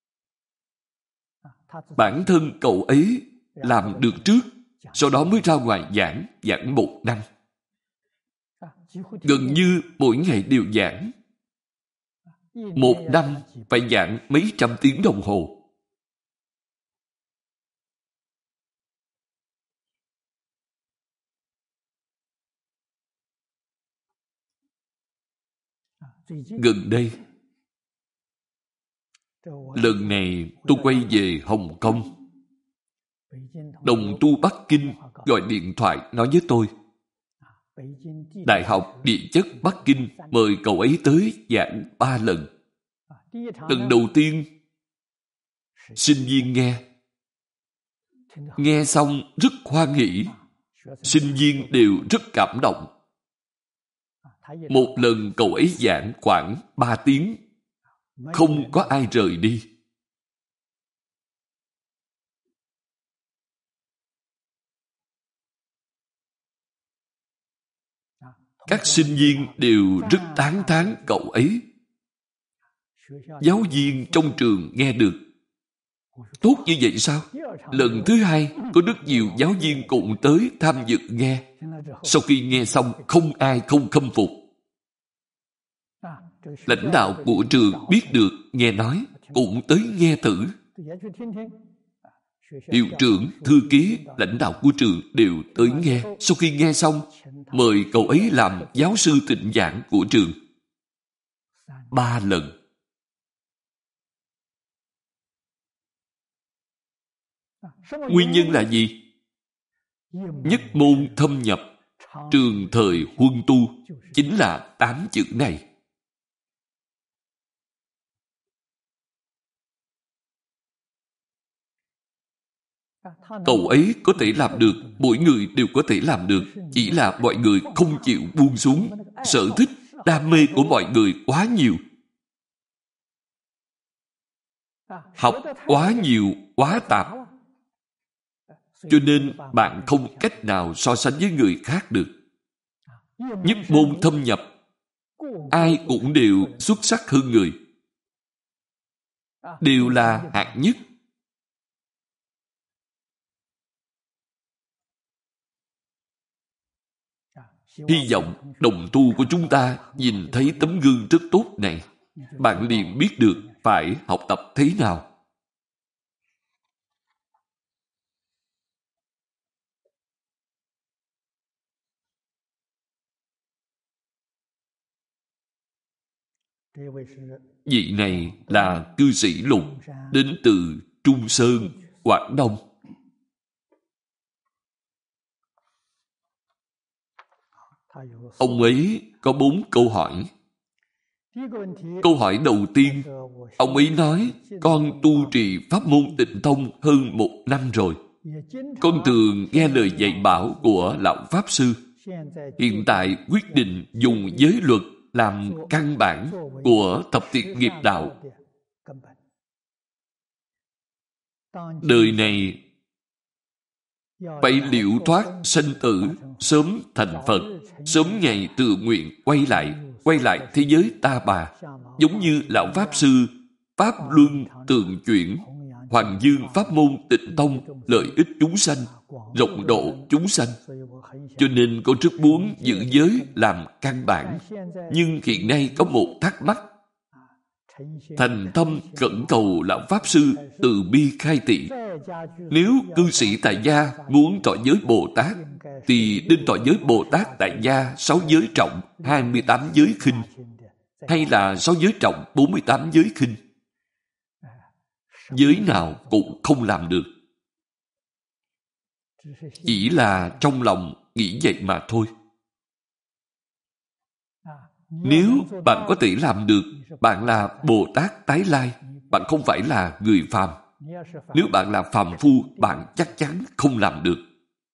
Bản thân cậu ấy làm được trước, sau đó mới ra ngoài giảng 1 năm. Gần như mỗi ngày đều giảng. 1 năm phải giảng mấy trăm tiếng đồng hồ. Gần đây, lần này tôi quay về Hồng Kông. Đồng tu Bắc Kinh gọi điện thoại nói với tôi, Đại học Địa chất Bắc Kinh mời cậu ấy tới giảng 3 lần. Lần đầu tiên, sinh viên nghe xong rất hoan hỉ. Sinh viên đều rất cảm động. Một lần cậu ấy giảng khoảng 3 tiếng, không có ai rời đi. Các sinh viên đều rất tán thán cậu ấy. Giáo viên trong trường nghe được, tốt như vậy sao? Lần thứ hai, có rất nhiều giáo viên cùng tới tham dự nghe. Sau khi nghe xong, không ai không khâm phục. Lãnh đạo của trường biết được, nghe nói, cũng tới nghe thử. Hiệu trưởng, thư ký, lãnh đạo của trường đều tới nghe. Sau khi nghe xong, mời cậu ấy làm giáo sư tịnh giảng của trường. 3 lần. Nguyên nhân là gì? Nhất môn thâm nhập, trường thời huân tu, chính là 8 chữ này. Cậu ấy có thể làm được, mỗi người đều có thể làm được. Chỉ là mọi người không chịu buông xuống. Sở thích, đam mê của mọi người quá nhiều. Học quá nhiều, quá tạp. Cho nên bạn không cách nào so sánh với người khác được. Nhất môn thâm nhập, ai cũng đều xuất sắc hơn người. Đều là hạng nhất. Hy vọng đồng tu của chúng ta nhìn thấy tấm gương rất tốt này, bạn liền biết được phải học tập thế nào. Vị này là cư sĩ Lục, đến từ Trung Sơn, Quảng Đông. Ông ấy có 4 câu hỏi. Câu hỏi đầu tiên, ông ấy nói, con tu trì pháp môn Tịnh Tông hơn 1 năm rồi. Con thường nghe lời dạy bảo của Lão Pháp Sư. Hiện tại quyết định dùng giới luật làm căn bản của thập thiện nghiệp đạo. Đời này phải liễu thoát sanh tử, sớm thành Phật, sớm ngày tự nguyện quay lại thế giới ta bà, giống như Lão Pháp Sư Pháp Luân Tường Chuyển, Hoàng Dương Pháp môn Tịnh Tông, lợi ích chúng sanh, rộng độ chúng sanh. Cho nên con rất muốn giữ giới làm căn bản. Nhưng hiện nay có một thắc mắc. Thành tâm khẩn cầu Lão Pháp Sư từ bi khai thị. Nếu cư sĩ tại gia muốn trọ giới Bồ Tát, thì nên trọ giới Bồ Tát tại gia 6 giới trọng, 28 giới khinh, hay là 6 giới trọng, 48 giới khinh. Giới nào cũng không làm được. Chỉ là trong lòng nghĩ vậy mà thôi. Nếu bạn có thể làm được, bạn là Bồ Tát tái lai, bạn không phải là người phàm. Nếu bạn là phàm phu, bạn chắc chắn không làm được.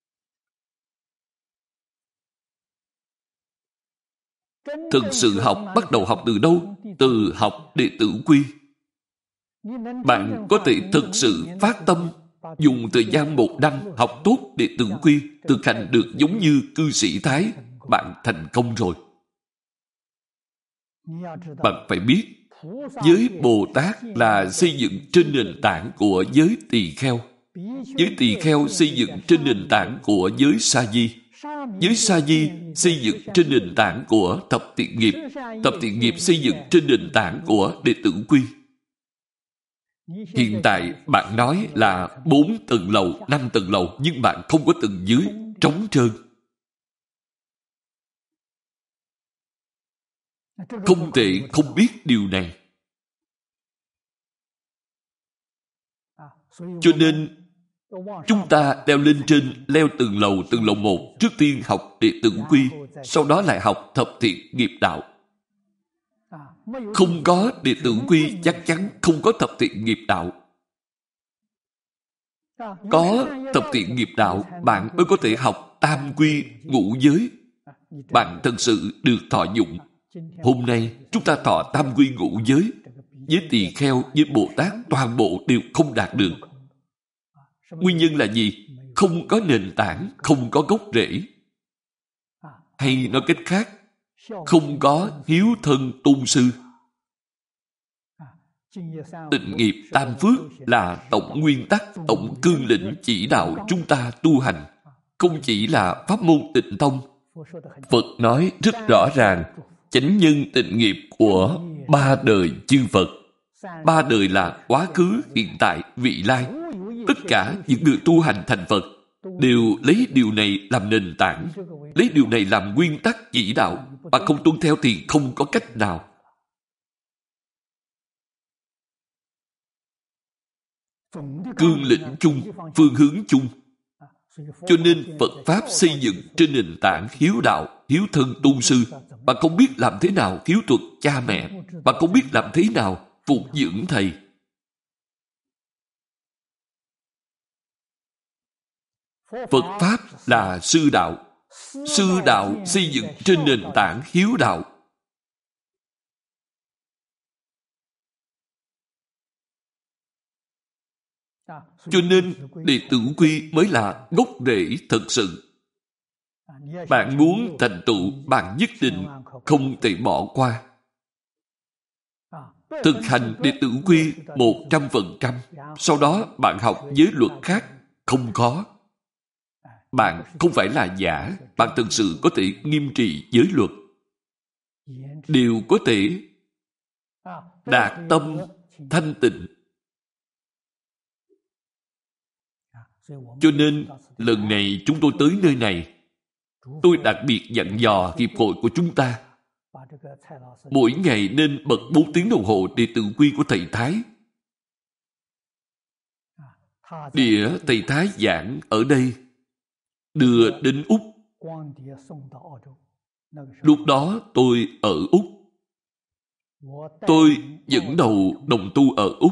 Thực sự học bắt đầu học từ đâu? Từ học đệ tử quy. Bạn có thể thực sự phát tâm, dùng thời gian 1 năm học tốt đệ tử quy, thực hành được giống như cư sĩ Thái, bạn thành công rồi. Bạn phải biết, giới Bồ Tát là xây dựng trên nền tảng của giới tỳ kheo. Giới tỳ kheo xây dựng trên nền tảng của giới sa di. Giới sa di xây dựng trên nền tảng của thập thiện nghiệp. Thập thiện nghiệp xây dựng trên nền tảng của đệ tử quy. Hiện tại bạn nói là 4 tầng lầu, 5 tầng lầu, nhưng bạn không có tầng dưới, trống trơn. Không thể không biết điều này. Cho nên chúng ta leo từng lầu một, trước tiên học đệ tử quy, sau đó lại học thập thiện nghiệp đạo. Không có đệ tử quy chắc chắn không có thập thiện nghiệp đạo. Có thập thiện nghiệp đạo, bạn mới có thể học tam quy ngũ giới. Bạn thật sự được thọ dụng. Hôm nay chúng ta thọ tam quy ngũ giới, với tỳ kheo, với Bồ Tát, toàn bộ đều không đạt được. Nguyên nhân là gì? Không có nền tảng, không có gốc rễ. Hay nói cách khác, không có hiếu thân tôn sư. Tịnh nghiệp tam phước là tổng nguyên tắc, tổng cương lĩnh chỉ đạo chúng ta tu hành. Không chỉ là pháp môn Tịnh Tông. Phật nói rất rõ ràng, chánh nhân tịnh nghiệp của ba đời chư Phật. Ba đời là quá khứ, hiện tại, vị lai. Tất cả những người tu hành thành Phật đều lấy điều này làm nền tảng, lấy điều này làm nguyên tắc chỉ đạo. Bạn không tuân theo thì không có cách nào. Cương lĩnh chung, phương hướng chung. Cho nên Phật Pháp xây dựng trên nền tảng hiếu đạo, hiếu thân tôn sư. Bạn không biết làm thế nào hiếu thuận cha mẹ. Bạn không biết làm thế nào phục dưỡng thầy. Phật Pháp là sư đạo. Sư đạo xây dựng trên nền tảng hiếu đạo. Cho nên đệ tử quy mới là gốc rễ thật sự. Bạn muốn thành tựu, bạn nhất định không thể bỏ qua. Thực hành đệ tử quy 100%. Sau đó bạn học giới luật khác không có. Bạn không phải là giả. Bạn thực sự có thể nghiêm trị giới luật. Đều có thể đạt tâm thanh tịnh. Cho nên lần này chúng tôi tới nơi này, tôi đặc biệt dặn dò hiệp hội của chúng ta mỗi ngày nên bật 4 tiếng đồng hồ đệ tử quy của thầy Thái. Đĩa thầy Thái giảng ở đây đưa đến Úc. Lúc đó tôi ở Úc. Tôi dẫn đầu đồng tu ở Úc.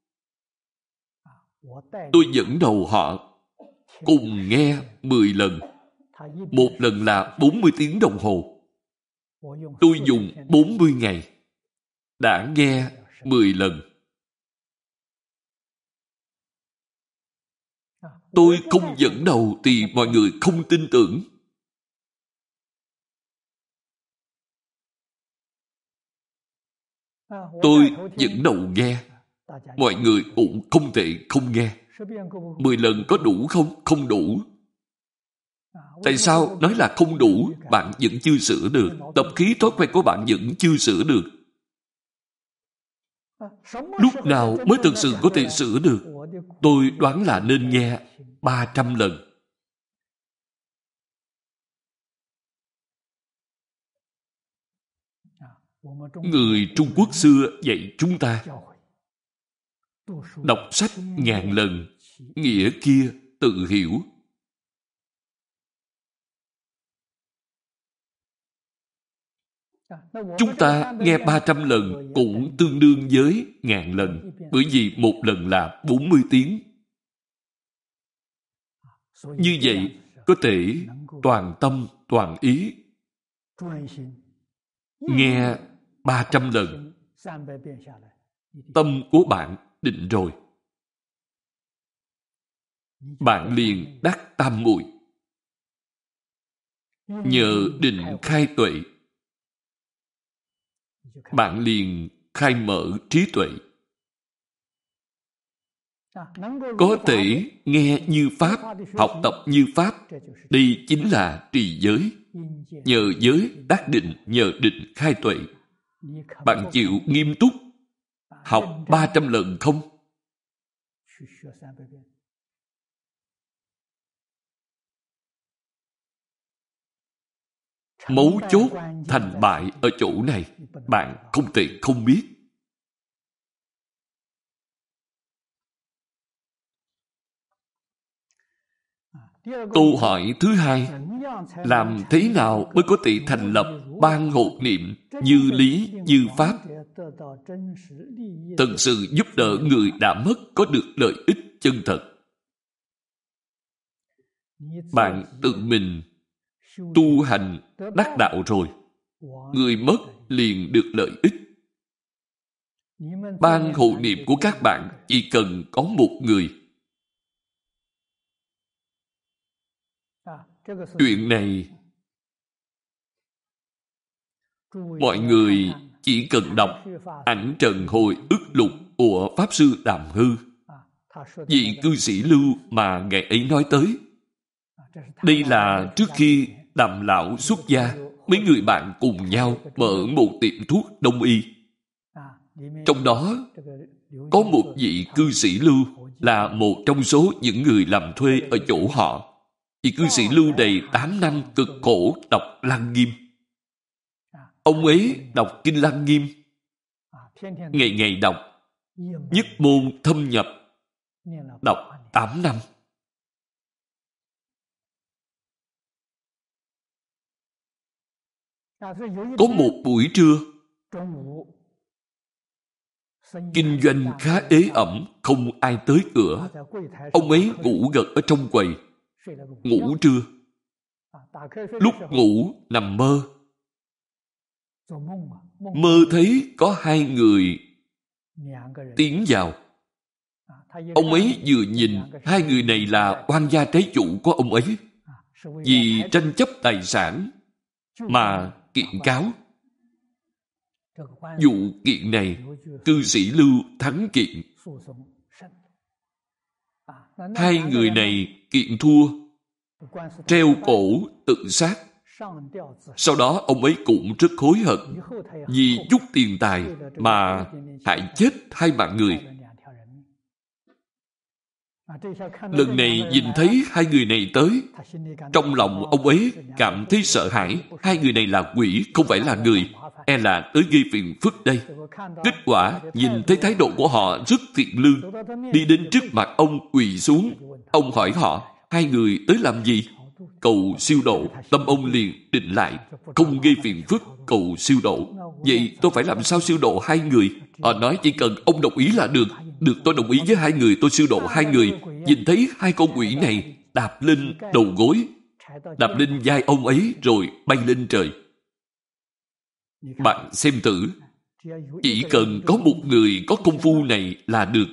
Tôi dẫn đầu họ cùng nghe 10 lần. Một lần là 40 tiếng đồng hồ. Tôi dùng 40 ngày đã nghe 10 lần. Tôi không dẫn đầu thì mọi người không tin tưởng. Tôi dẫn đầu nghe, mọi người cũng không thể không nghe. 10 lần có đủ không? Không đủ. Tại sao nói là không đủ? Bạn vẫn chưa sửa được. Tập khí thói quen của bạn vẫn chưa sửa được. Lúc nào mới thực sự có thể sửa được? Tôi đoán là nên nghe 300 lần. Người Trung Quốc xưa dạy chúng ta đọc sách ngàn lần, nghĩa kia tự hiểu. Chúng ta nghe 300 lần cũng tương đương với ngàn lần, bởi vì một lần là 40 tiếng. Như vậy, có thể toàn tâm, toàn ý nghe 300 lần. Tâm của bạn định rồi. Bạn liền đắc tam muội. Nhờ định khai tuệ, bạn liền khai mở trí tuệ. Có thể nghe như Pháp, học tập như Pháp. Đây chính là trì giới. Nhờ giới đắc định, nhờ định khai tuệ. Bạn chịu nghiêm túc học 300 lần không? Mấu chốt thành bại ở chỗ này, bạn không thể không biết. Câu hỏi thứ hai, làm thế nào mới có thể thành lập ban hộ niệm như lý như pháp, thật sự giúp đỡ người đã mất có được lợi ích chân thật? Bạn tự mình tu hành đắc đạo rồi, người mất liền được lợi ích. Ban hộ niệm của các bạn chỉ cần có một người. Chuyện này mọi người chỉ cần đọc Ảnh Trần Hồi Ức Lục của Pháp Sư Đàm Hư, vị cư sĩ Lưu mà ngày ấy nói tới. Đây là trước khi Đàm Lão xuất gia, mấy người bạn cùng nhau mở một tiệm thuốc đông y. Trong đó có một vị cư sĩ Lưu là một trong số những người làm thuê ở chỗ họ. Vị cư sĩ Lưu này 8 năm cực khổ đọc Lăng Nghiêm. Ông ấy đọc Kinh Lăng Nghiêm, ngày ngày đọc, nhất môn thâm nhập, đọc 8 năm. Có một buổi trưa, kinh doanh khá ế ẩm, không ai tới cửa. Ông ấy ngủ gật ở trong quầy, ngủ trưa. Lúc ngủ nằm mơ, mơ thấy có hai người tiến vào. Ông ấy vừa nhìn, hai người này là oan gia trái chủ của ông ấy, vì tranh chấp tài sản mà kiện cáo. Vụ kiện này, cư sĩ Lưu thắng kiện. Hai người này kiện thua, treo cổ tự sát. Sau đó ông ấy cũng rất hối hận, vì chút tiền tài mà hại chết hai mạng người. Lần này nhìn thấy hai người này tới, trong lòng ông ấy cảm thấy sợ hãi. Hai người này là quỷ, không phải là người, e là tới gây phiền phức đây. Kết quả nhìn thấy thái độ của họ rất thiện lương, đi đến trước mặt ông quỳ xuống. Ông hỏi họ, hai người tới làm gì? Cầu siêu độ. Tâm ông liền định lại, không gây phiền phức, cầu siêu độ. Vậy tôi phải làm sao siêu độ hai người? Họ nói chỉ cần ông đồng ý là được. Được, tôi đồng ý với hai người, tôi siêu độ hai người. Nhìn thấy hai con quỷ này đạp lên đầu gối, đạp lên vai ông ấy rồi bay lên trời. Bạn xem thử, chỉ cần có một người có công phu này là được.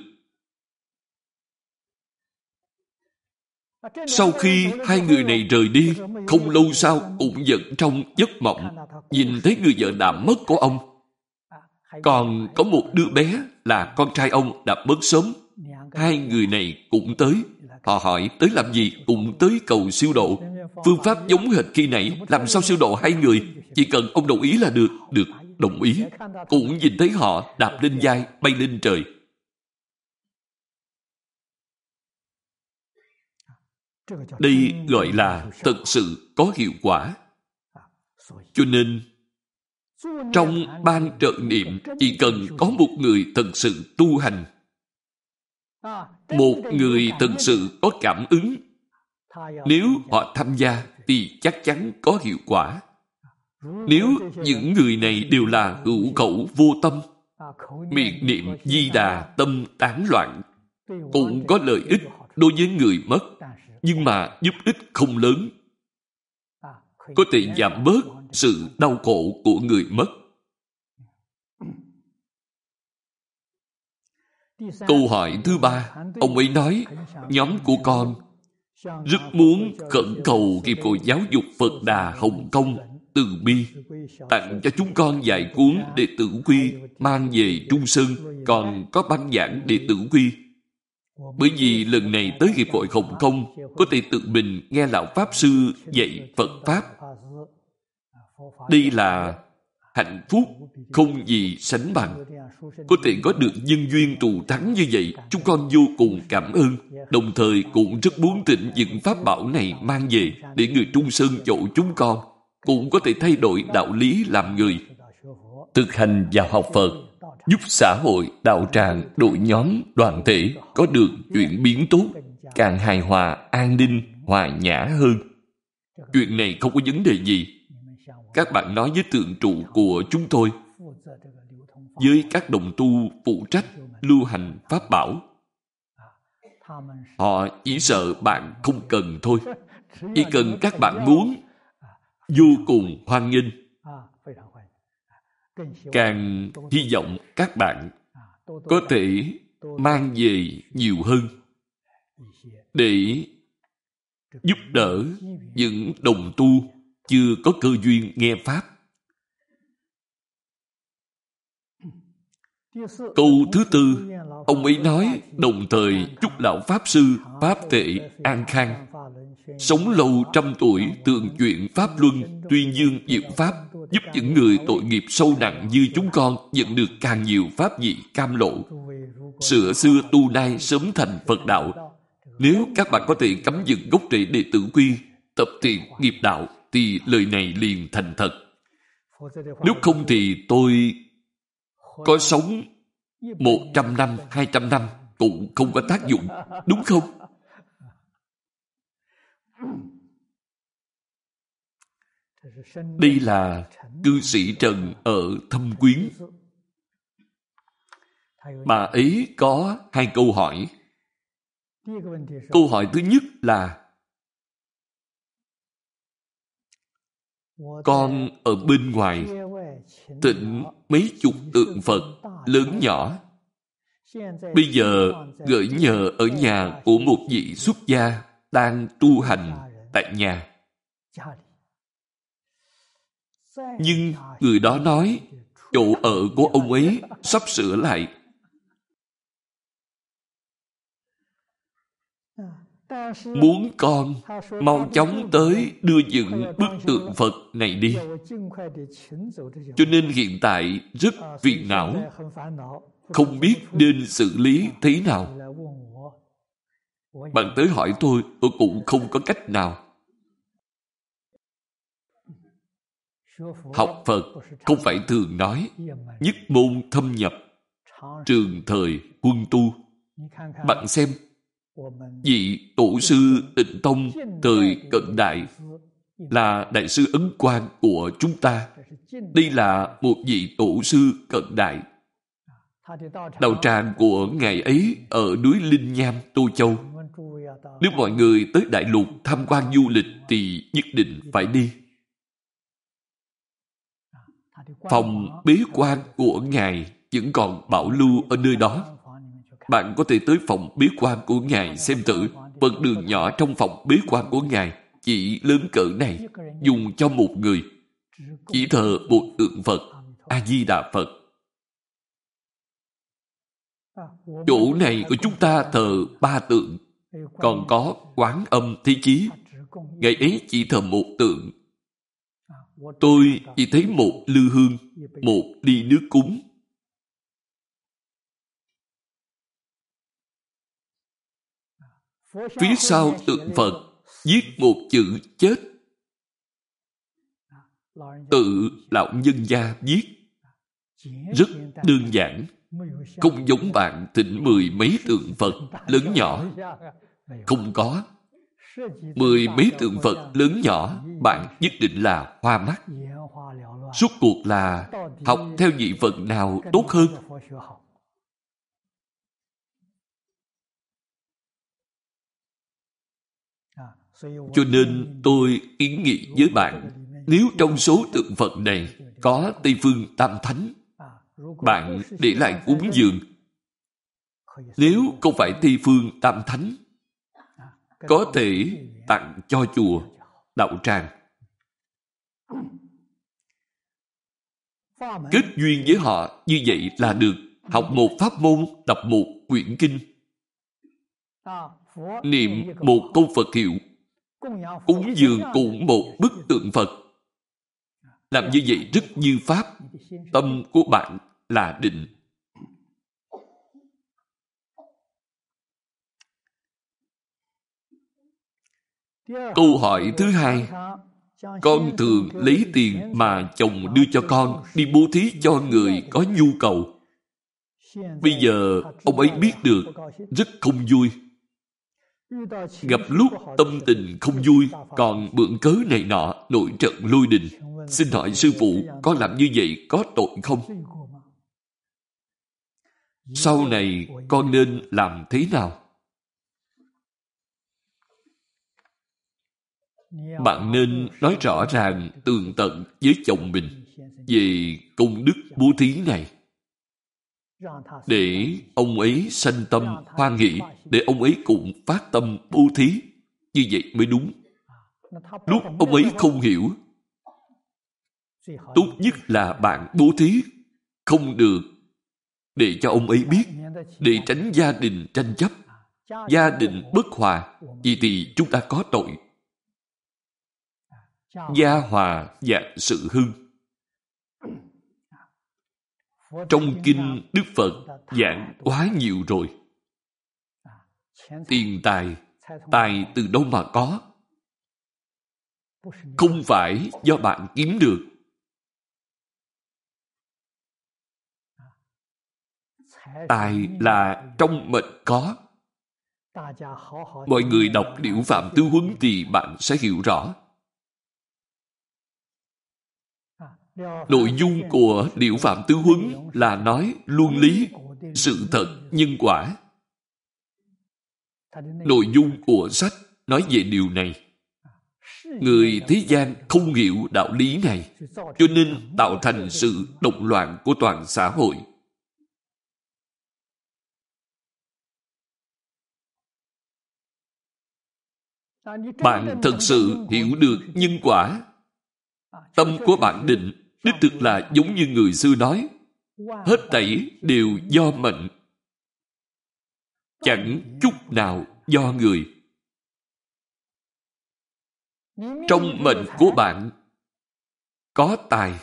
Sau khi hai người này rời đi, không lâu sau cũng vẫn trong giấc mộng, nhìn thấy người vợ đã mất của ông. Còn có một đứa bé là con trai ông đã mất sớm. Hai người này cũng tới. Họ hỏi tới làm gì? Cũng tới cầu siêu độ. Phương pháp giống hệt khi nãy, làm sao siêu độ hai người? Chỉ cần ông đồng ý là được. Được, đồng ý. Cũng nhìn thấy họ đạp lên vai, bay lên trời. Đây gọi là thật sự có hiệu quả. Cho nên, trong ban trợ niệm chỉ cần có một người thật sự tu hành, một người thật sự có cảm ứng. Nếu họ tham gia thì chắc chắn có hiệu quả. Nếu những người này đều là hữu khẩu vô tâm, miệng niệm Di Đà tâm tán loạn, cũng có lợi ích đối với người mất, nhưng mà giúp ích không lớn, có thể giảm bớt sự đau khổ của người mất. Câu hỏi thứ ba, ông ấy nói, nhóm của con rất muốn khẩn cầu Hiệp hội Giáo dục Phật Đà Hồng Kông từ bi tặng cho chúng con vài cuốn đệ tử quy mang về Trung Sơn, còn có băng giảng đệ tử quy. Bởi vì lần này tới Hiệp hội Hồng Kông có thể tự mình nghe Lão Pháp Sư dạy Phật Pháp. Đây là hạnh phúc không gì sánh bằng. Có thể có được nhân duyên thù thắng như vậy, chúng con vô cùng cảm ơn. Đồng thời cũng rất muốn thịnh những pháp bảo này mang về để người Trung Sơn chỗ chúng con. cũng có thể thay đổi đạo lý làm người. Thực hành và học Phật, giúp xã hội, đạo tràng, đội nhóm, đoàn thể có được chuyển biến tốt, càng hài hòa, an ninh, hòa nhã hơn. Chuyện này không có vấn đề gì. Các bạn nói với tượng trụ của chúng tôi, với các đồng tu phụ trách lưu hành pháp bảo, họ chỉ sợ bạn không cần thôi. Chỉ cần các bạn muốn, vô cùng hoan nghênh. Càng hy vọng các bạn có thể mang về nhiều hơn để giúp đỡ những đồng tu chưa có cơ duyên nghe Pháp. Câu thứ tư, ông ấy nói đồng thời chúc lão Pháp Sư Pháp Tệ an khang, sống lâu trăm tuổi, tường chuyện Pháp Luân, tuyên dương diệu Pháp, giúp những người tội nghiệp sâu nặng như chúng con nhận được càng nhiều Pháp vị cam lộ, sửa xưa tu nay sớm thành Phật đạo. Nếu các bạn có thể cắm dựng gốc rễ đệ tử quy, tập thiện nghiệp đạo, thì lời này liền thành thật. Nếu không thì tôi có sống 100 năm, 200 năm cũng không có tác dụng, đúng không? Đây là cư sĩ Trần ở Thâm Quyến. Bà ấy có hai câu hỏi. Câu hỏi thứ nhất là con ở bên ngoài tịnh mấy chục tượng Phật lớn nhỏ. Bây giờ gửi nhờ ở nhà của một vị xuất gia đang tu hành tại nhà. Nhưng người đó nói chỗ ở của ông ấy sắp sửa lại. Muốn con mau chóng tới đưa dựng bức tượng Phật này đi. Cho nên hiện tại rất phiền não, không biết nên xử lý thế nào. Bạn tới hỏi tôi cũng không có cách nào. Học Phật không phải thường nói, nhất môn thâm nhập, trường thời huân tu. Bạn xem, vị tổ sư Tịnh Tông thời cận đại là đại sư Ấn Quang của chúng ta. Đây là một vị tổ sư cận đại. Đạo tràng của ngài ấy ở núi Linh Nham, Tô Châu. Nếu mọi người tới Đại Lục tham quan du lịch thì nhất định phải đi. Phòng bế quan của ngài vẫn còn bảo lưu ở nơi đó. Bạn có thể tới phòng bế quan của ngài xem thử. Phần đường nhỏ trong phòng bế quan của ngài chỉ lớn cỡ này, dùng cho một người, chỉ thờ một tượng Phật, A-di-đà Phật. Chỗ này của chúng ta thờ 3 tượng, còn có Quán Âm Thế Chí. Ngài ấy chỉ thờ một tượng. Tôi chỉ thấy một lư hương, một ly nước cúng. Phía sau tượng Phật viết một chữ chết. Tự lão nhân gia viết. Rất đơn giản. Không giống bạn thỉnh 10 mấy tượng Phật lớn nhỏ. Không có. 10 mấy tượng Phật lớn nhỏ, bạn nhất định là hoa mắt. Suốt cuộc là học theo vị Phật nào tốt hơn? Cho nên tôi kiến nghị với bạn, nếu trong số tượng Phật này có Tây Phương Tam Thánh, bạn để lại cúng dường. Nếu không phải Tây Phương Tam Thánh, có thể tặng cho chùa, đạo tràng. Kết duyên với họ như vậy là được. Học một pháp môn, đọc một quyển kinh, niệm một câu Phật hiệu, cúng dường cùng một bức tượng Phật. Làm như vậy rất như pháp. Tâm của bạn là định. Câu hỏi thứ hai, Con thường lấy tiền mà chồng đưa cho con đi bố thí cho người có nhu cầu. Bây giờ ông ấy biết được, rất không vui. Gặp lúc tâm tình không vui, còn mượn cớ này nọ, nổi trận lôi đình. Xin hỏi sư phụ, con làm như vậy có tội không? Sau này con nên làm thế nào? Bạn nên nói rõ ràng tường tận với chồng mình về công đức bố thí này, để ông ấy sanh tâm hoan hỷ, để ông ấy cũng phát tâm bố thí. Như vậy mới đúng. Lúc ông ấy không hiểu, tốt nhất là bạn bố thí không được để cho ông ấy biết, để tránh gia đình tranh chấp, gia đình bất hòa. Vì thì chúng ta có tội. Gia hòa vạn sự hưng. Trong kinh Đức Phật giảng quá nhiều rồi. Tiền tài, tài từ đâu mà có? Không phải do bạn kiếm được. Tài là trong mệnh có. Mọi người đọc Điểu Phạm Tứ Huấn thì bạn sẽ hiểu rõ. Nội dung của Điểu Phạm Tứ Huấn là nói luân lý, sự thật, nhân quả. Nội dung của sách nói về điều này. Người thế gian không hiểu đạo lý này, cho nên tạo thành sự động loạn của toàn xã hội. Bạn thật sự hiểu được nhân quả, tâm của bạn định, đích thực là giống như người xưa nói, hết thảy đều do mệnh, chẳng chút nào do người. Trong mệnh của bạn có tài,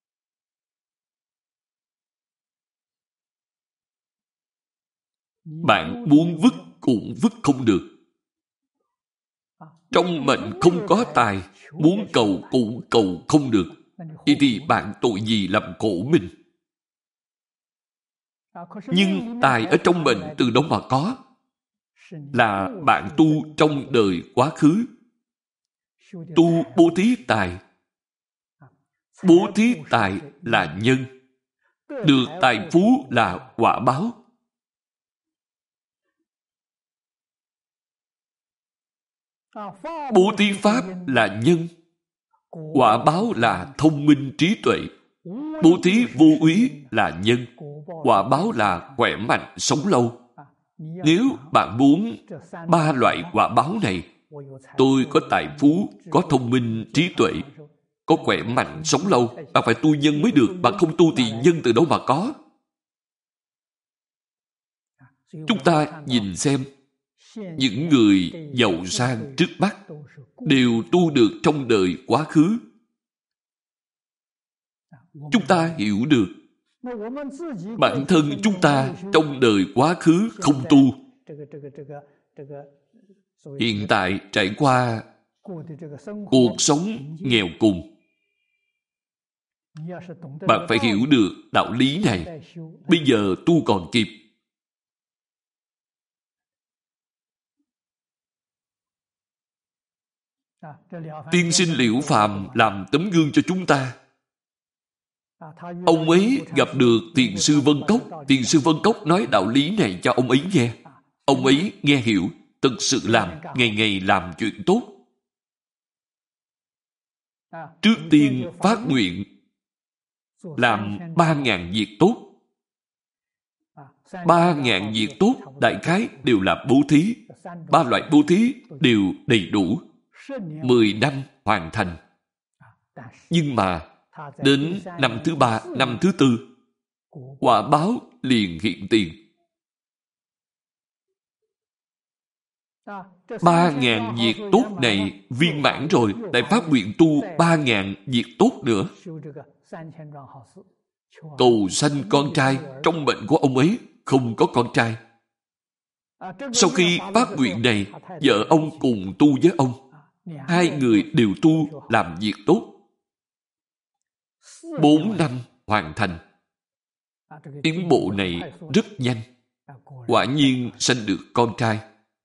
bạn muốn vứt cũng vứt không được. Trong mệnh không có tài, muốn cầu cũng cầu không được. Vậy thì bạn tội gì làm khổ mình? Nhưng tài ở trong mệnh từ đâu mà có? Là bạn tu trong đời quá khứ. Tu bố thí tài. Bố thí tài là nhân. Được tài phú là quả báo. Bố thí pháp là nhân. Quả báo là thông minh trí tuệ. Bố thí vô úy là nhân. Quả báo là khỏe mạnh, sống lâu. Nếu bạn muốn ba loại quả báo này, tôi có tài phú, có thông minh trí tuệ, có khỏe mạnh, sống lâu, bạn phải tu nhân mới được. Bạn không tu thì nhân từ đâu mà có? Chúng ta nhìn xem, những người giàu sang trước mắt đều tu được trong đời quá khứ. Chúng ta hiểu được. Bản thân chúng ta trong đời quá khứ không tu. Hiện tại trải qua cuộc sống nghèo cùng. Bạn phải hiểu được đạo lý này. Bây giờ tu còn kịp. Tiên sinh Liễu Phàm làm tấm gương cho chúng ta. Ông ấy gặp được Thiền sư Vân Cốc. Thiền sư Vân Cốc nói đạo lý này cho ông ấy nghe. Ông ấy nghe hiểu, thực sự làm, ngày ngày làm chuyện tốt. Trước tiên phát nguyện làm 3.000 việc tốt. 3.000 việc tốt đại khái đều là bố thí. 3 loại bố thí đều đầy đủ. 10 năm hoàn thành. Nhưng mà đến năm thứ 3, năm thứ 4, quả báo liền hiện tiền. 3.000 việc tốt này viên mãn rồi, lại phát nguyện tu 3.000 việc tốt nữa. Cầu sanh con trai, trong mệnh của ông ấy không có con trai. Sau khi phát nguyện này, vợ ông cùng tu với ông. Hai người đều tu làm việc tốt. 4 năm hoàn thành. Tiến bộ này rất nhanh. Quả nhiên sanh được con trai.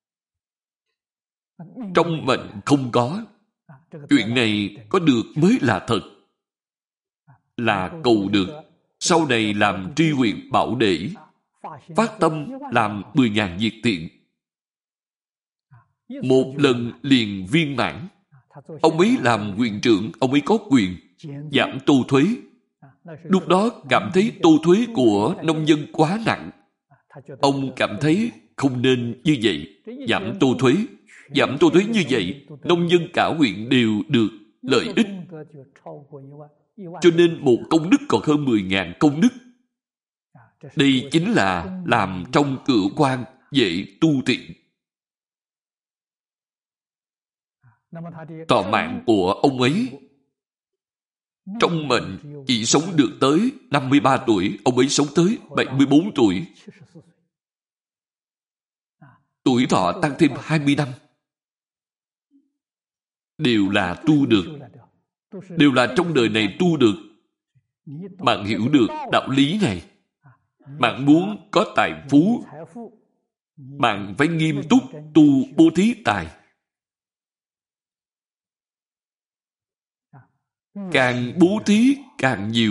Trong mệnh không có. Chuyện này có được mới là thật. Là cầu được. Sau này làm tri huyện Bảo Đệ, phát tâm làm 10.000 việc thiện. Một lần liền viên mãn. Ông ấy làm huyện trưởng, ông ấy có quyền giảm tô thuế. Lúc đó cảm thấy tô thuế của nông dân quá nặng. Ông cảm thấy không nên như vậy, giảm tô thuế. Giảm tô thuế như vậy, nông dân cả huyện đều được lợi ích. Cho nên một công đức còn hơn 10.000 công đức. Đây chính là làm trong cửa quan dễ tu tiện. Thọ mạng của ông ấy trong mệnh chỉ sống được tới 53 tuổi, ông ấy sống tới 74 tuổi. Tuổi thọ tăng thêm 20 năm. Đều là tu được. Đều là trong đời này tu được. Bạn hiểu được đạo lý này. Bạn muốn có tài phú, bạn phải nghiêm túc tu bố thí tài. Càng bố thí càng nhiều.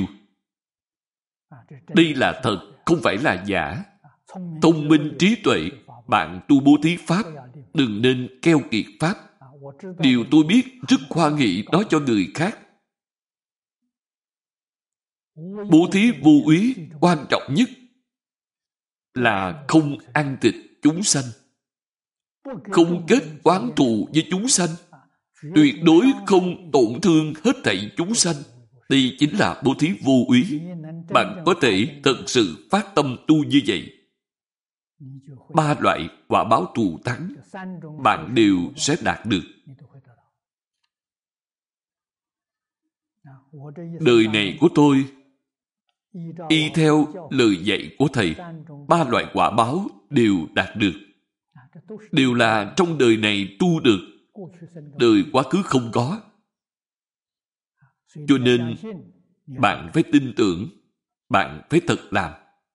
Đây là thật, không phải là giả. Thông minh trí tuệ, bạn tu bố thí pháp, đừng nên keo kiệt pháp. Điều tôi biết rất hoan hỷ nói cho người khác. Bố thí vô úy quan trọng nhất là không ăn thịt chúng sanh, không kết oán thù với chúng sanh, tuyệt đối không tổn thương hết thảy chúng sanh. Đây chính là bố thí vô úy. Bạn có thể thật sự phát tâm tu như vậy. 3 loại quả báo thù thắng bạn đều sẽ đạt được. Đời này của tôi y theo lời dạy của Thầy, 3 loại quả báo đều đạt được. Đều là trong đời này tu được, đời quá khứ không có. Cho nên bạn phải tin tưởng, bạn phải thật làm.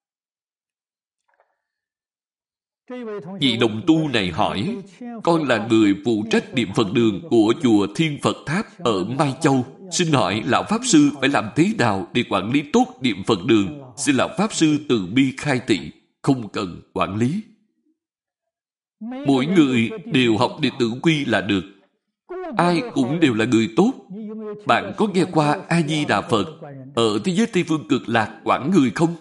Vị đồng tu này hỏi, con là người phụ trách niệm Phật đường của chùa Thiên Phật Tháp ở Mai Châu. Xin hỏi Lão Pháp Sư phải làm thế nào để quản lý tốt niệm Phật đường? Xin Lão Pháp Sư từ bi khai thị, không cần quản lý. Mỗi người đều học đệ tử quy là được. Ai cũng đều là người tốt. Bạn có nghe qua A-di-đà Phật ở thế giới Tây Phương Cực Lạc quản người không?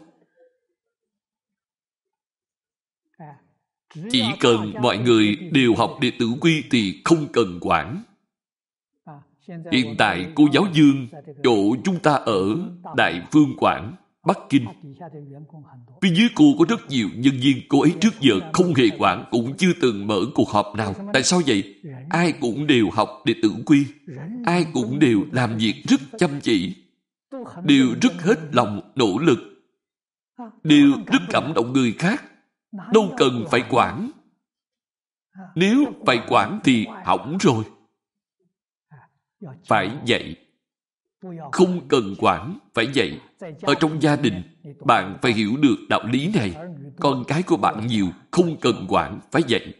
Chỉ cần mọi người đều học đệ tử quy thì không cần quản. Hiện tại cô giáo Dương, chỗ chúng ta ở Đại Phương Quảng, Bắc Kinh. Phía dưới cô có rất nhiều nhân viên, cô ấy trước giờ không hề quản, cũng chưa từng mở cuộc họp nào. Tại sao vậy? Ai cũng đều học đệ tử quy. Ai cũng đều làm việc rất chăm chỉ. Đều rất hết lòng nỗ lực. Đều rất cảm động người khác. Đâu cần phải quản. Nếu phải quản thì hỏng rồi. Phải dạy. Không cần quản, phải dạy. Ở trong gia đình, bạn phải hiểu được đạo lý này. Con cái của bạn nhiều, không cần quản, phải dạy.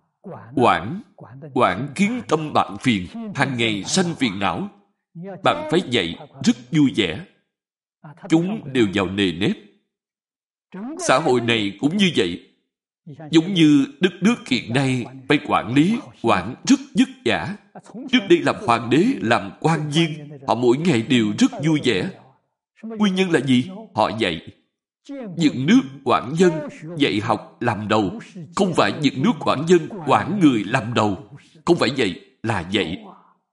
Quản khiến tâm bạn phiền, hàng ngày sanh phiền não. Bạn phải dạy rất vui vẻ. Chúng đều vào nề nếp. Xã hội này cũng như vậy. Giống như đất nước hiện nay phải quản lý, quản rất vất vả. Trước đây làm hoàng đế, làm quan viên, họ mỗi ngày đều rất vui vẻ. Nguyên nhân là gì? Họ dạy. Dựng nước quản dân, dạy học làm đầu. Không phải dựng nước quản dân, quản người làm đầu. Không phải vậy, là dạy.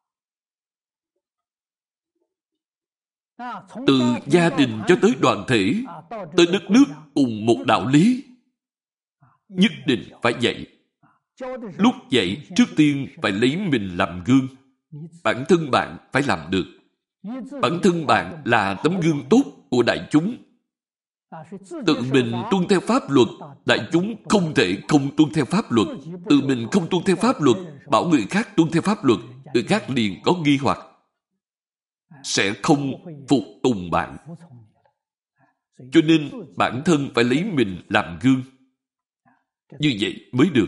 Từ gia đình cho tới đoàn thể, tới đất nước cùng một đạo lý. Nhất định phải dạy. Lúc dạy, trước tiên phải lấy mình làm gương. Bản thân bạn phải làm được. Bản thân bạn là tấm gương tốt của đại chúng. Tự mình tuân theo pháp luật, đại chúng không thể không tuân theo pháp luật. Tự mình không tuân theo pháp luật, bảo người khác tuân theo pháp luật. người khác liền có nghi hoặc, sẽ không phục tùng bạn. Cho nên bản thân phải lấy mình làm gương. Như vậy mới được.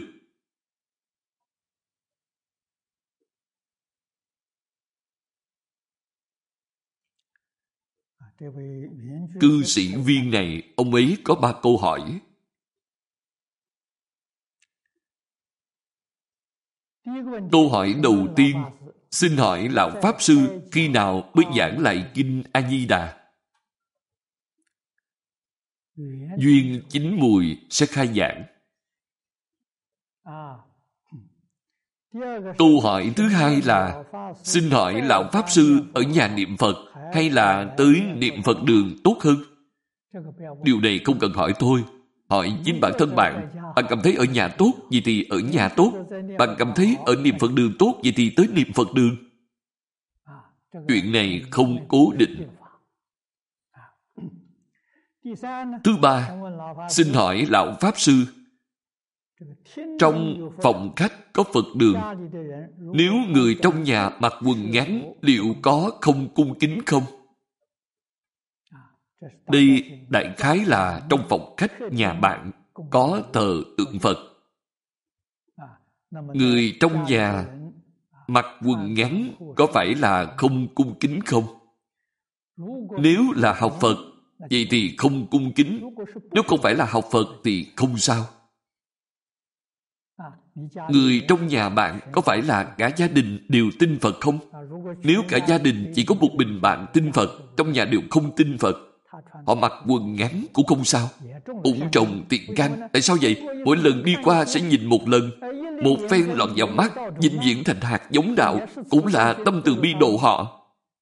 Cư sĩ viên này, ông ấy có 3 câu hỏi. Câu hỏi đầu tiên, xin hỏi Lão Pháp Sư khi nào mới giảng lại Kinh A-di-đà? Duyên chín mùi sẽ khai giảng. Câu hỏi thứ hai là, xin hỏi Lão Pháp Sư ở nhà niệm Phật hay là tới niệm Phật đường tốt hơn? Điều này không cần hỏi tôi. Hỏi chính bản thân bạn. Bạn cảm thấy ở nhà tốt, vậy thì ở nhà tốt. Bạn cảm thấy ở niệm Phật đường tốt, vậy thì tới niệm Phật đường. Chuyện này không cố định. Thứ ba, xin hỏi Lão Pháp Sư, trong phòng khách có Phật đường, nếu người trong nhà mặc quần ngắn, liệu có không cung kính không? Đây đại khái là trong phòng khách nhà bạn có thờ tượng Phật. Người trong nhà mặc quần ngắn có phải là không cung kính không? Nếu là học Phật, vậy thì không cung kính. Nếu không phải là học Phật thì không sao. Người trong nhà bạn có phải là cả gia đình đều tin Phật không? Nếu cả gia đình chỉ có một mình bạn tin Phật, trong nhà đều không tin Phật, họ mặc quần ngắn cũng không sao. Ủng trồng tiền căn. Tại sao vậy? Mỗi lần đi qua sẽ nhìn một lần. Một phen lọt vào mắt, vĩnh viễn thành hạt giống đạo, cũng là tâm từ bi độ họ.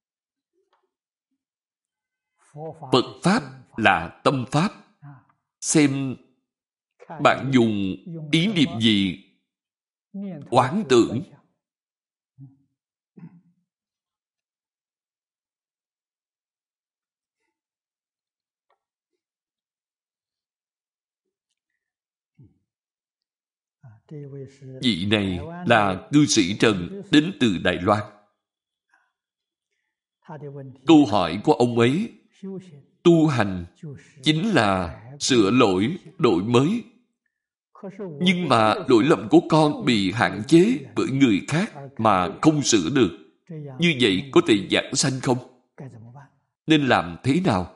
Phật Pháp là tâm Pháp. Xem bạn dùng ý niệm gì quán tưởng. Vị này là cư sĩ Trần, đến từ Đài Loan. Câu hỏi của ông ấy, tu hành chính là sửa lỗi, đổi mới. Nhưng mà lỗi lầm của con bị hạn chế bởi người khác mà không sửa được. Như vậy có thể giảng sanh không? Nên làm thế nào?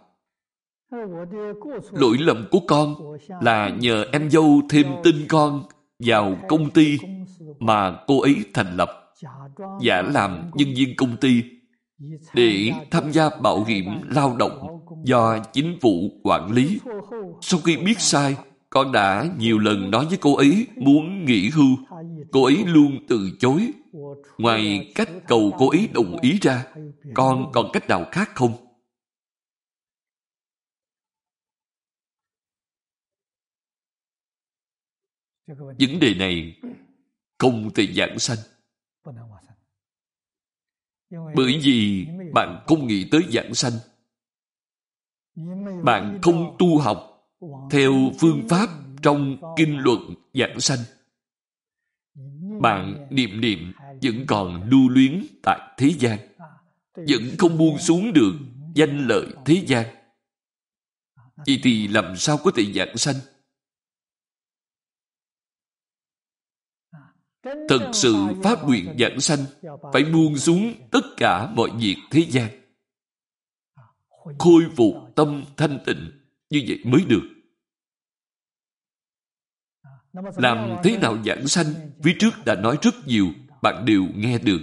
Lỗi lầm của con là nhờ em dâu thêm tin con vào công ty mà cô ấy thành lập, giả làm nhân viên công ty để tham gia bảo hiểm lao động do chính phủ quản lý. Sau khi biết sai, con đã nhiều lần nói với cô ấy muốn nghỉ hưu. Cô ấy luôn từ chối. Ngoài cách cầu cô ấy đồng ý ra, con còn cách nào khác không? Vấn đề này không thể giảng sanh. Bởi vì bạn không nghĩ tới giảng sanh. Bạn không tu học theo phương pháp trong kinh luận giảng sanh. Bạn niệm niệm vẫn còn lưu luyến tại thế gian, vẫn không buông xuống được danh lợi thế gian. Vậy thì làm sao có thể giảng sanh? Thật sự phát nguyện giảng sanh, phải buông xuống tất cả mọi việc thế gian, khôi phục tâm thanh tịnh, như vậy mới được. Làm thế nào giảng sanh? Phía trước đã nói rất nhiều, bạn đều nghe được.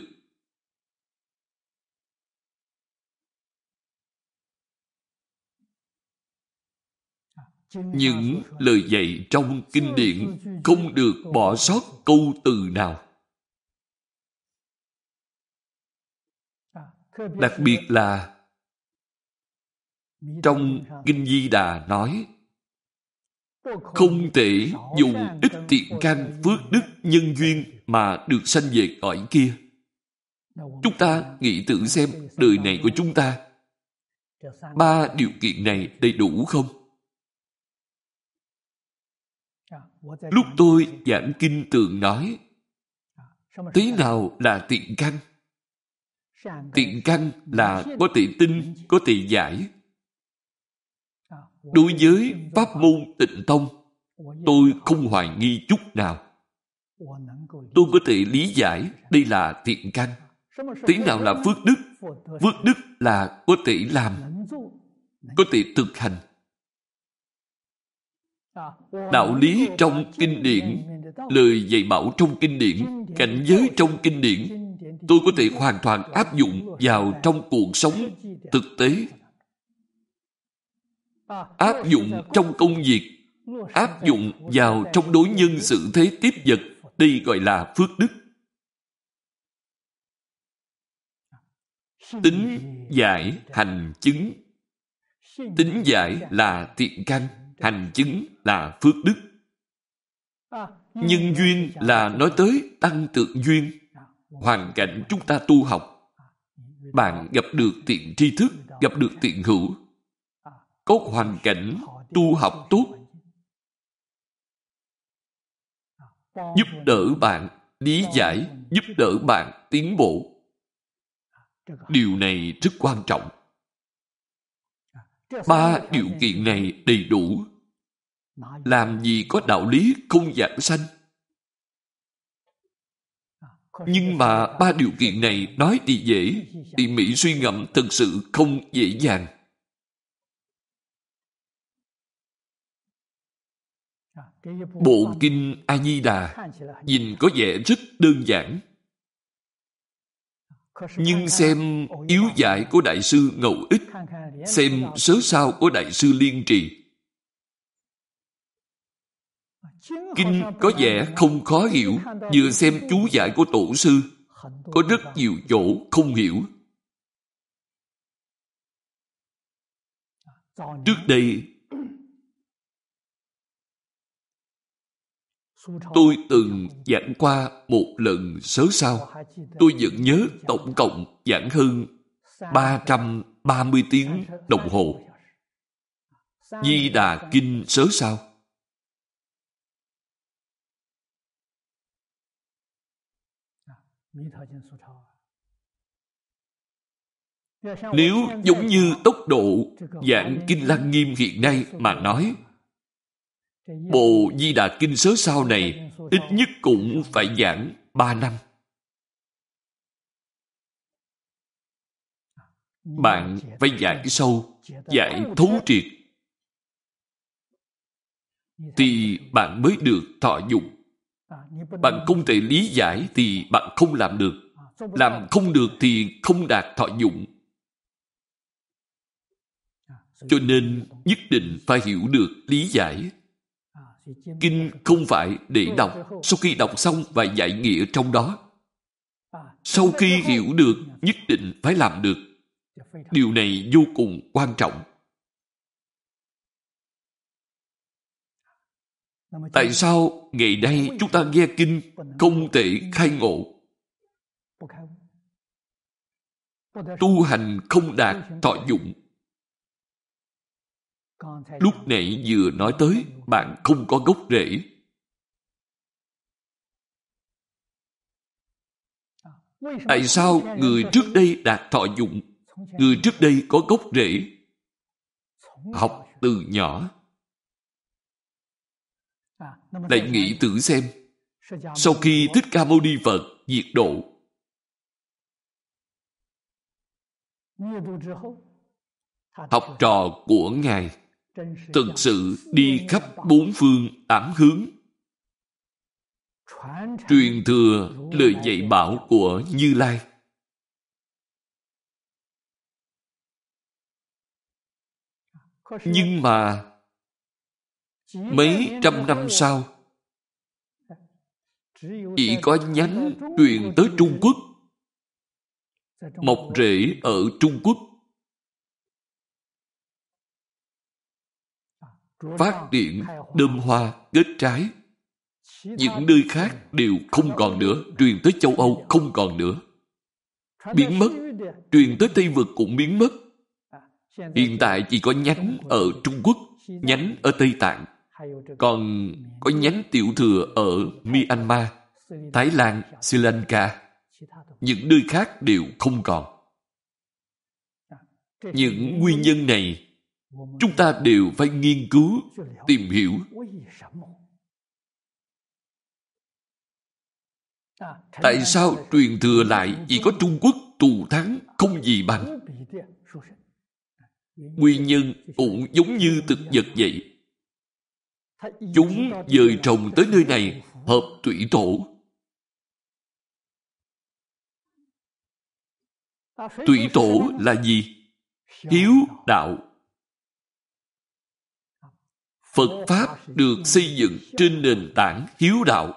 Những lời dạy trong kinh điển không được bỏ sót câu từ nào. Đặc biệt là trong Kinh Di Đà nói, không thể dùng ít thiện căn phước đức nhân duyên mà được sanh về cõi kia. Chúng ta nghĩ thử xem, đời này của chúng ta 3 điều kiện này đầy đủ không? Lúc tôi giảng kinh thường nói, thế nào là thiện căn? Thiện căn là có thể tin, có thể giải. Đối với pháp môn Tịnh Tông, tôi không hoài nghi chút nào. Tôi có thể lý giải đây là thiện căn. Thế nào là phước đức? Phước đức là có thể làm, có thể thực hành. Đạo lý trong kinh điển, lời dạy bảo trong kinh điển, cảnh giới trong kinh điển, tôi có thể hoàn toàn áp dụng vào trong cuộc sống thực tế. Áp dụng trong công việc, áp dụng vào trong đối nhân xử thế tiếp vật. Đây gọi là phước đức. Tính giải hành chứng. Tính giải là thiện căn, hành chứng là phước đức. Nhân duyên là nói tới tăng tượng duyên. Hoàn cảnh chúng ta tu học, bạn gặp được thiện tri thức, gặp được thiện hữu, có hoàn cảnh tu học tốt, giúp đỡ bạn lý giải, giúp đỡ bạn tiến bộ. Điều này rất quan trọng. 3 điều kiện này đầy đủ, làm gì có đạo lý không giảng sanh. Nhưng mà 3 điều kiện này nói thì dễ, tỉ mỉ suy ngẫm thật sự không dễ dàng. Bộ kinh A Di Đà nhìn có vẻ rất đơn giản, nhưng xem yếu giải của Đại sư Ngẫu Ích, xem sớ sao của Đại sư Liên Trì, kinh có vẻ không khó hiểu. Vừa xem chú giải của tổ sư, có rất nhiều chỗ không hiểu. Trước đây, tôi từng giảng qua một lần sớ sao. Tôi vẫn nhớ tổng cộng giảng hơn 330 tiếng đồng hồ. Di Đà Kinh sớ sao. Nếu giống như tốc độ giảng Kinh Lăng Nghiêm hiện nay mà nói, bộ Di Đà Kinh sớ sao này ít nhất cũng phải giảng 3 năm. Bạn phải giải sâu, giải thấu triệt, thì bạn mới được thọ dụng. Bạn không thể lý giải thì bạn không làm được. Làm không được thì không đạt thọ dụng. Cho nên nhất định phải hiểu được lý giải. Kinh không phải để đọc, sau khi đọc xong và giải nghĩa trong đó. Sau khi hiểu được, nhất định phải làm được. Điều này vô cùng quan trọng. Tại sao ngày nay chúng ta nghe kinh không thể khai ngộ? Tu hành không đạt thọ dụng. Lúc nãy vừa nói tới, bạn không có gốc rễ. Tại sao người trước đây đạt thọ dụng? Người trước đây có gốc rễ. Học từ nhỏ. Lại nghĩ thử xem, sau khi Thích Ca Mâu Ni Phật diệt độ, học trò của Ngài thực sự đi khắp 4 phương 8 hướng, truyền thừa lời dạy bảo của Như Lai. Nhưng mà mấy trăm năm sau, chỉ có nhánh truyền tới Trung Quốc, mọc rễ ở Trung Quốc, phát triển đơm hoa kết trái. Những nơi khác đều không còn nữa, truyền tới châu Âu không còn nữa, biến mất. Truyền tới Tây Vực cũng biến mất. Hiện tại chỉ có nhánh ở Trung Quốc, nhánh ở Tây Tạng, còn có nhánh tiểu thừa ở Myanmar, Thái Lan, Sri Lanka. Những nơi khác đều không còn. Những nguyên nhân này chúng ta đều phải nghiên cứu, tìm hiểu. Tại sao truyền thừa lại chỉ có Trung Quốc thù thắng không gì bằng? Nguyên nhân cũng giống như thực vật vậy. Chúng dời trồng tới nơi này hợp thủy thổ. Thủy thổ là gì? Hiếu đạo. Phật Pháp được xây dựng trên nền tảng hiếu đạo.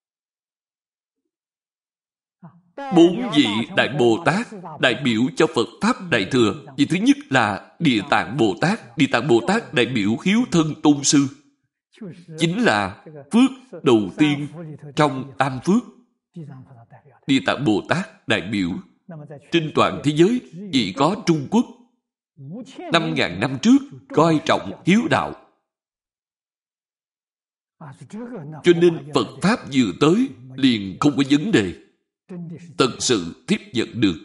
4 vị Đại Bồ Tát đại biểu cho Phật Pháp Đại Thừa. Vị thứ nhất là Địa Tạng Bồ Tát. Địa Tạng Bồ Tát đại biểu hiếu thân tôn sư. Chính là phước đầu tiên trong tam phước. Địa Tạng Bồ Tát đại biểu. Trên toàn thế giới chỉ có Trung Quốc 5.000 năm trước coi trọng hiếu đạo. Cho nên Phật Pháp vừa tới liền không có vấn đề. Thật sự tiếp nhận được.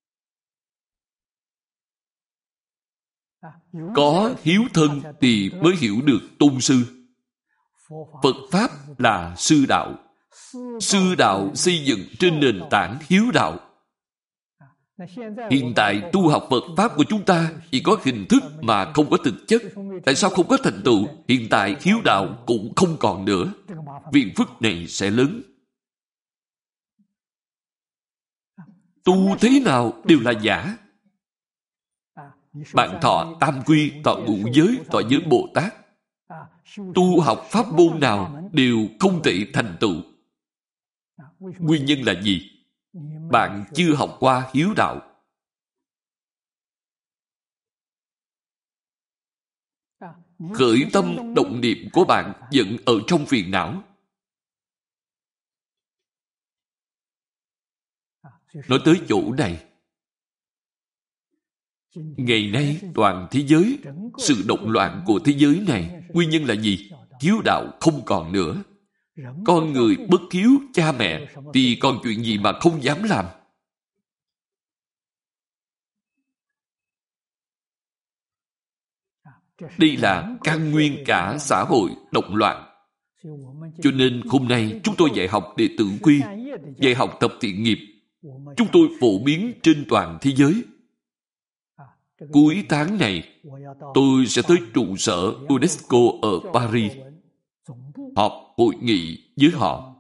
Có hiếu thân thì mới hiểu được tôn sư. Phật Pháp là sư đạo. Sư đạo xây dựng trên nền tảng hiếu đạo. Hiện tại tu học Phật Pháp của chúng ta chỉ có hình thức mà không có thực chất. Tại sao không có thành tựu? Hiện tại hiếu đạo cũng không còn nữa. Phiền phức này sẽ lớn. Tu thế nào đều là giả. Bạn thọ tam quy, thọ ngũ giới, thọ giới Bồ Tát. Tu học pháp môn nào đều không thể thành tựu. Nguyên nhân là gì? Bạn chưa học qua hiếu đạo. Khởi tâm động niệm của bạn vẫn ở trong phiền não. Nói tới chỗ này, ngày nay toàn thế giới, sự động loạn của thế giới này, nguyên nhân là gì? Hiếu đạo không còn nữa. Con người bất hiếu cha mẹ thì còn chuyện gì mà không dám làm? Đây là căn nguyên cả xã hội động loạn. Cho nên hôm nay chúng tôi dạy học đệ tử quy, dạy học tập thiện nghiệp. Chúng tôi phổ biến trên toàn thế giới. Cuối tháng này, tôi sẽ tới trụ sở UNESCO ở Paris, họp hội nghị với họ.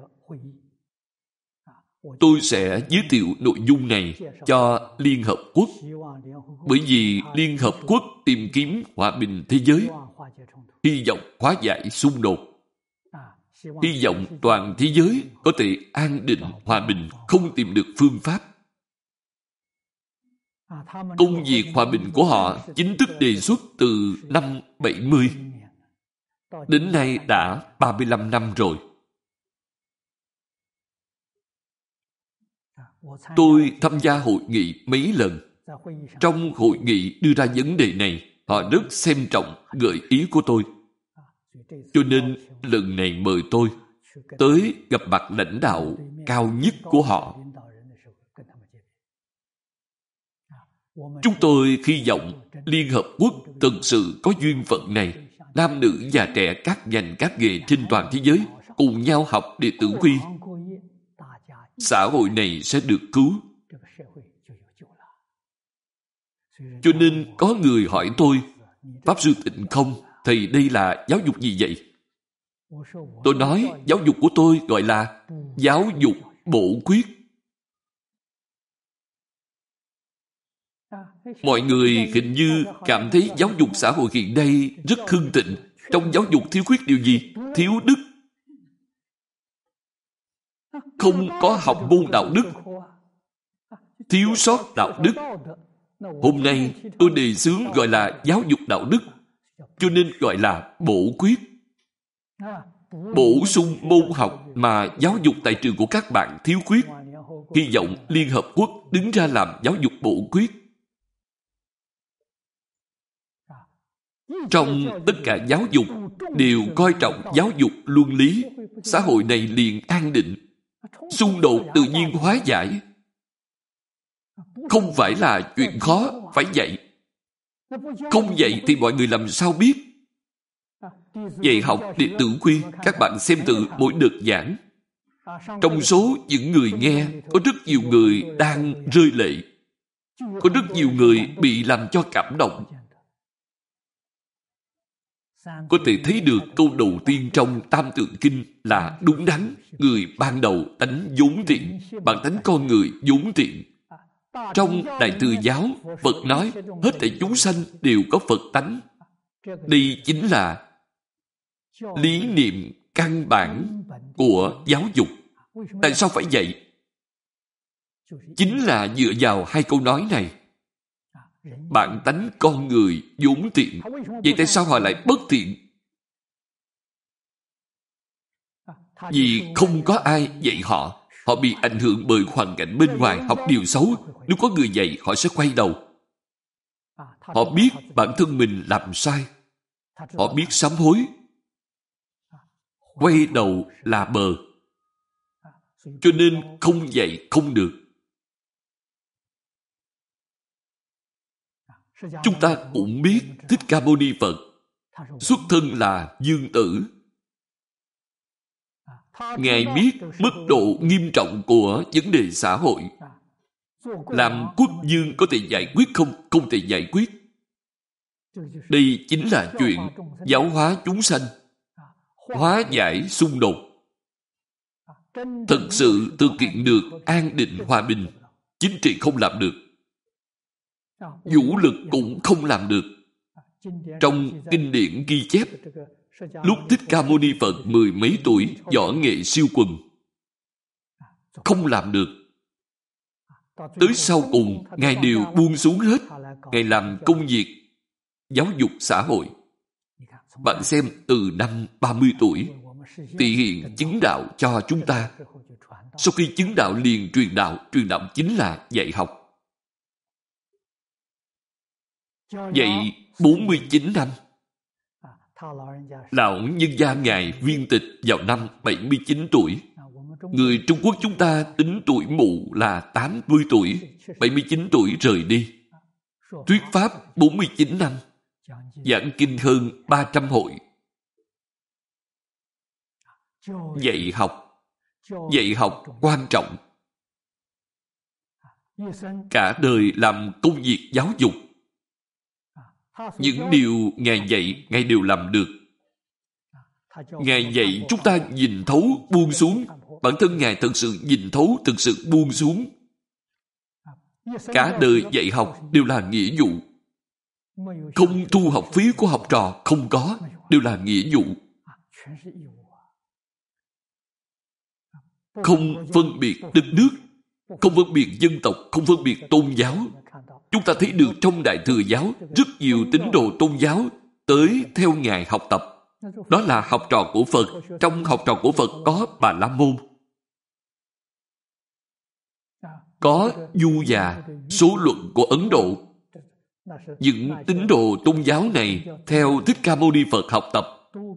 Tôi sẽ giới thiệu nội dung này cho Liên Hợp Quốc, bởi vì Liên Hợp Quốc tìm kiếm hòa bình thế giới, hy vọng hóa giải xung đột, hy vọng toàn thế giới có thể an định, hòa bình, không tìm được phương pháp. Công việc hòa bình của họ chính thức đề xuất từ năm 70. Đến nay đã 35 năm rồi. Tôi tham gia hội nghị mấy lần. Trong hội nghị đưa ra vấn đề này, họ rất xem trọng gợi ý của tôi. Cho nên lần này mời tôi tới gặp mặt lãnh đạo cao nhất của họ. Chúng tôi hy vọng Liên Hợp Quốc thực sự có duyên phận này, nam nữ già trẻ các ngành các nghề trên toàn thế giới cùng nhau học đệ tử quy. Xã hội này sẽ được cứu. Cho nên có người hỏi tôi, Pháp Sư Tịnh Không, thầy đây là giáo dục gì vậy? Tôi nói giáo dục của tôi gọi là giáo dục bổ khuyết. Mọi người hình như cảm thấy giáo dục xã hội hiện nay rất hưng thịnh. Trong giáo dục thiếu khuyết điều gì? Thiếu đức. Không có học môn đạo đức. Thiếu sót đạo đức. Hôm nay tôi đề xướng gọi là giáo dục đạo đức, cho nên gọi là bổ khuyết. Bổ sung môn học mà giáo dục tại trường của các bạn thiếu khuyết. Hy vọng Liên Hợp Quốc đứng ra làm giáo dục bổ khuyết. Trong tất cả giáo dục đều coi trọng giáo dục luân lý, xã hội này liền an định, xung đột tự nhiên hóa giải. không phải là chuyện khó, phải dạy. Không dạy thì mọi người làm sao biết? Dạy học đệ tử quy, các bạn xem tự mỗi đợt giảng. Trong số những người nghe, có rất nhiều người đang rơi lệ. Có rất nhiều người bị làm cho cảm động. Có thể thấy được câu đầu tiên trong Tam Tượng Kinh là đúng đắn. Người ban đầu tánh vốn thiện, bản tánh con người vốn thiện. Trong Đại Thừa Giáo, Phật nói hết thảy chúng sanh đều có Phật tánh. Đây chính là lý niệm căn bản của giáo dục. Tại sao phải dạy? Chính là dựa vào hai câu nói này. Bản tánh con người vốn thiện. Vậy tại sao họ lại bất thiện? Vì không có ai dạy họ. Họ bị ảnh hưởng bởi hoàn cảnh bên ngoài, học điều xấu. Nếu có người dạy, họ sẽ quay đầu. Họ biết bản thân mình làm sai. Họ biết sám hối. Quay đầu là bờ. Cho nên không dạy không được. Chúng ta cũng biết Thích Ca Mâu Ni Phật xuất thân là dương tử. Ngài biết mức độ nghiêm trọng của vấn đề xã hội. Làm quốc vương có thể giải quyết không? Không thể giải quyết. Đây chính là chuyện giáo hóa chúng sanh, hóa giải xung đột. Thật sự thực hiện được an định hòa bình, chính trị không làm được. Vũ lực cũng không làm được. Trong kinh điển ghi chép, lúc Thích Ca Mâu Ni Phật 10 mấy tuổi, võ nghệ siêu quần. Không làm được. Tới sau cùng, Ngài đều buông xuống hết. Ngài làm công việc giáo dục xã hội. Bạn xem, từ năm 30 tuổi, thể hiện chứng đạo cho chúng ta. Sau khi chứng đạo liền truyền đạo. Truyền đạo chính là dạy học. Dạy 49 năm. Lão nhân gia Ngài viên tịch vào năm 79 tuổi. Người Trung Quốc chúng ta tính tuổi mụ là 80 tuổi, 79 tuổi rời đi. Thuyết Pháp 49 năm, giảng kinh hơn 300 hội. Dạy học quan trọng. Cả đời làm công việc giáo dục. Những điều Ngài dạy, Ngài đều làm được. Ngài dạy chúng ta nhìn thấu, buông xuống. Bản thân Ngài thật sự nhìn thấu, thực sự buông xuống. Cả đời dạy học đều là nghĩa vụ. Không thu học phí của học trò, không có, đều là nghĩa vụ. Không phân biệt đất nước, không phân biệt dân tộc, không phân biệt tôn giáo. Chúng ta thấy được trong Đại Thừa Giáo, rất nhiều tín đồ tôn giáo tới theo Ngài học tập. Đó là học trò của Phật. Trong học trò của Phật có Bà La Môn, có Du Già, số luận của Ấn Độ. Những tín đồ tôn giáo này theo Thích Ca Mâu Ni Phật học tập.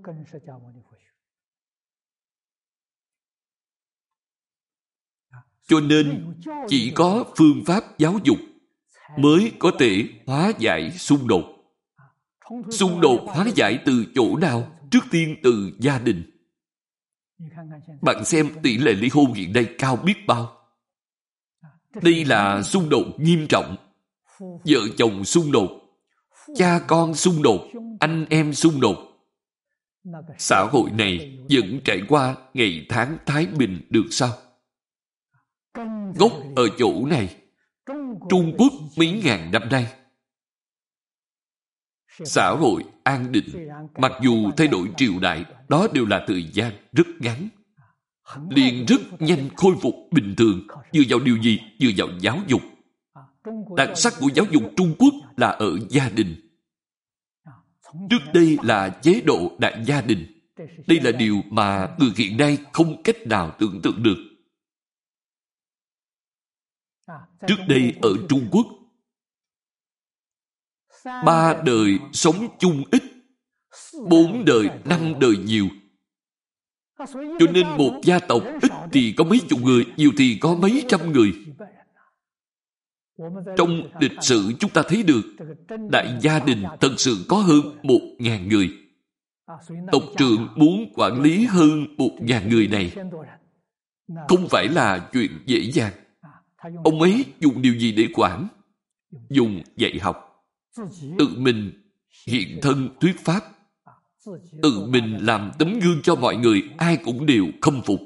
Cho nên chỉ có phương pháp giáo dục mới có thể hóa giải xung đột. Xung đột hóa giải từ chỗ nào? Trước tiên từ gia đình. Bạn xem tỷ lệ ly hôn hiện nay cao biết bao. Đây là xung đột nghiêm trọng. Vợ chồng xung đột, cha con xung đột, anh em xung đột. Xã hội này vẫn trải qua ngày tháng thái bình được sao? Gốc ở chỗ này. Trung Quốc mấy ngàn năm nay, xã hội an định. Mặc dù thay đổi triều đại, đó đều là thời gian rất ngắn. Liền rất nhanh khôi phục bình thường. Dựa vào điều gì? Dựa vào giáo dục. Đặc sắc của giáo dục Trung Quốc là ở gia đình. Trước đây là chế độ đại gia đình. Đây là điều mà người hiện nay không cách nào tưởng tượng được. Trước đây ở Trung Quốc, 3 đời sống chung ít, 4 đời, 5 đời nhiều. Cho nên một gia tộc ít thì có mấy chục người, nhiều thì có mấy trăm người. Trong lịch sử chúng ta thấy được đại gia đình thật sự có hơn 1.000 người. Tộc trưởng muốn quản lý hơn 1.000 người này không phải là chuyện dễ dàng. Ông ấy dùng điều gì để quản? Dùng dạy học. Tự mình hiện thân thuyết pháp. Tự mình làm tấm gương cho mọi người, ai cũng đều khâm phục.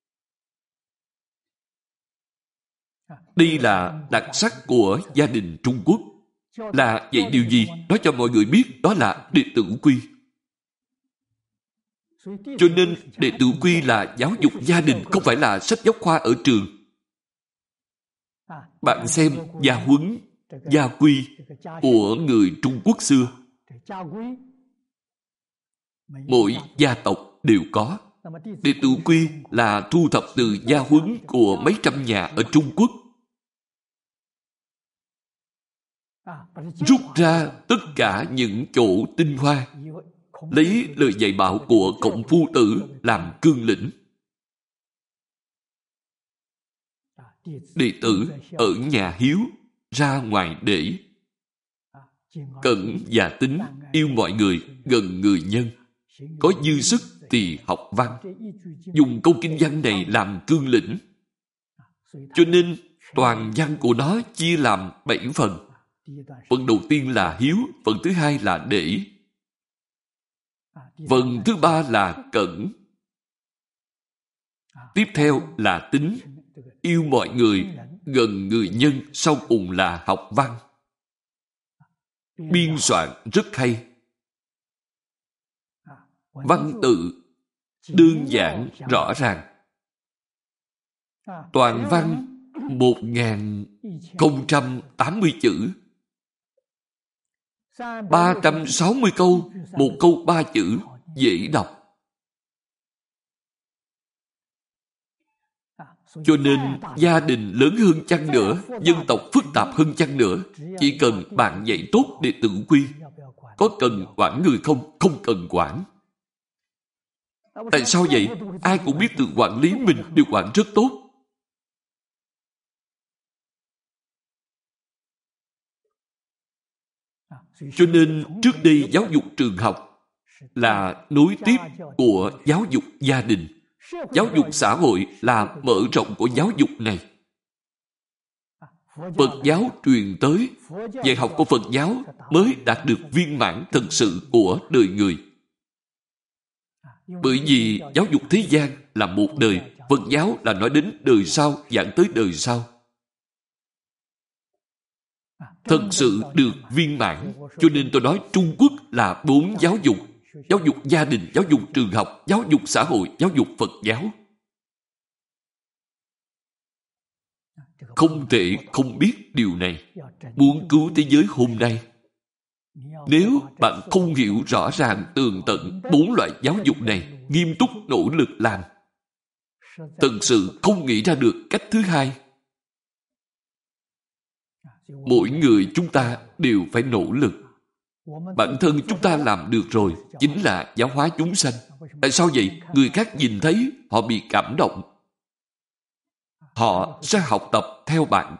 Đây là đặc sắc của gia đình Trung Quốc. Là dạy điều gì? Nói cho mọi người biết đó là đệ tử quy. Cho nên đệ tử quy là giáo dục gia đình, không phải là sách giáo khoa ở trường. Bạn xem gia huấn, gia quy của người Trung Quốc xưa. Mỗi gia tộc đều có. Đệ tử quy là thu thập từ gia huấn của mấy trăm nhà ở Trung Quốc. Rút ra tất cả những chỗ tinh hoa, lấy lời dạy bảo của Cộng Phu Tử làm cương lĩnh. Đệ tử ở nhà hiếu, ra ngoài để. Cẩn và tín, yêu mọi người, gần người nhân. Có dư sức thì học văn. Dùng câu kinh văn này làm cương lĩnh. Cho nên toàn văn của nó chia làm 7 phần. Phần đầu tiên là hiếu, phần thứ hai là để, phần thứ ba là cẩn, tiếp theo là tín, yêu mọi người, gần người nhân, sau cùng là học văn. Biên soạn rất hay. Văn tự đơn giản, rõ ràng. Toàn văn 1080 chữ. 360 câu, một câu 3 chữ, dễ đọc. Cho nên gia đình lớn hơn chăng nữa, dân tộc phức tạp hơn chăng nữa, chỉ cần bạn dạy tốt đệ tử quy. Có cần quản người không? Không cần quản. Tại sao vậy? Ai cũng biết tự quản lý mình đều quản rất tốt. Cho nên trước đây giáo dục trường học là nối tiếp của giáo dục gia đình. Giáo dục xã hội là mở rộng của giáo dục này. Phật giáo truyền tới, dạy học của Phật giáo mới đạt được viên mãn thật sự của đời người. Bởi vì giáo dục thế gian là một đời, Phật giáo là nói đến đời sau, giảng tới đời sau. Thật sự được viên mãn. Cho nên tôi nói Trung Quốc là 4 giáo dục. Giáo dục gia đình, giáo dục trường học, giáo dục xã hội, giáo dục Phật giáo. Không thể không biết điều này. Muốn cứu thế giới hôm nay, nếu bạn không hiểu rõ ràng tường tận 4 loại giáo dục này, nghiêm túc nỗ lực làm, thật sự không nghĩ ra được cách thứ hai. Mỗi người chúng ta đều phải nỗ lực. Bản thân chúng ta làm được rồi, chính là giáo hóa chúng sanh. Tại sao vậy? Người khác nhìn thấy, họ bị cảm động. Họ sẽ học tập theo bạn.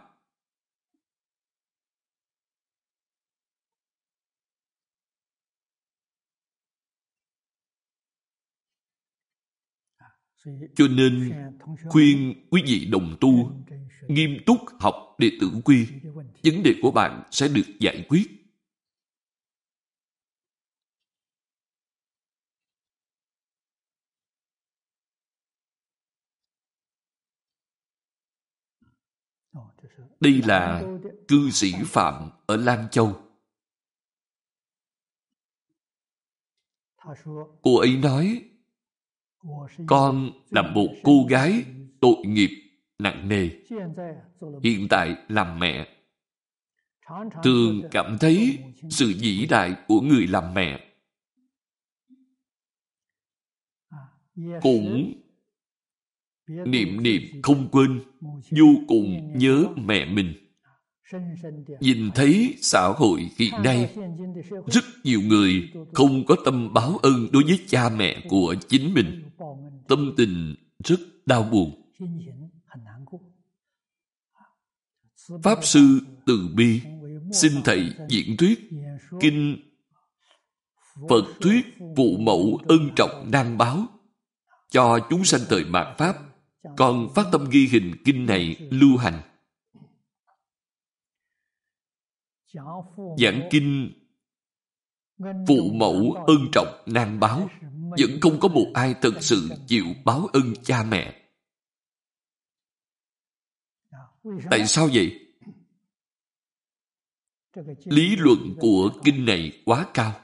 Cho nên, khuyên quý vị đồng tu, nghiêm túc học đệ tử quy, vấn đề của bạn sẽ được giải quyết. Đây là cư sĩ Phạm ở Lan Châu. Cô ấy nói, con là một cô gái tội nghiệp nặng nề. Hiện tại làm mẹ, thường cảm thấy sự vĩ đại của người làm mẹ. Cũng niệm niệm không quên, vô cùng nhớ mẹ mình. Nhìn thấy xã hội hiện nay, rất nhiều người không có tâm báo ân đối với cha mẹ của chính mình. Tâm tình rất đau buồn. Pháp Sư từ bi, xin Thầy diễn thuyết Kinh Phật Thuyết Phụ Mẫu Ân Trọng Nan Báo cho chúng sanh thời mạt Pháp. Con phát tâm ghi hình kinh này lưu hành. Giảng kinh Phụ Mẫu Ân Trọng Nan Báo, vẫn không có một ai thật sự chịu báo ân cha mẹ. Tại sao vậy? Lý luận của kinh này quá cao.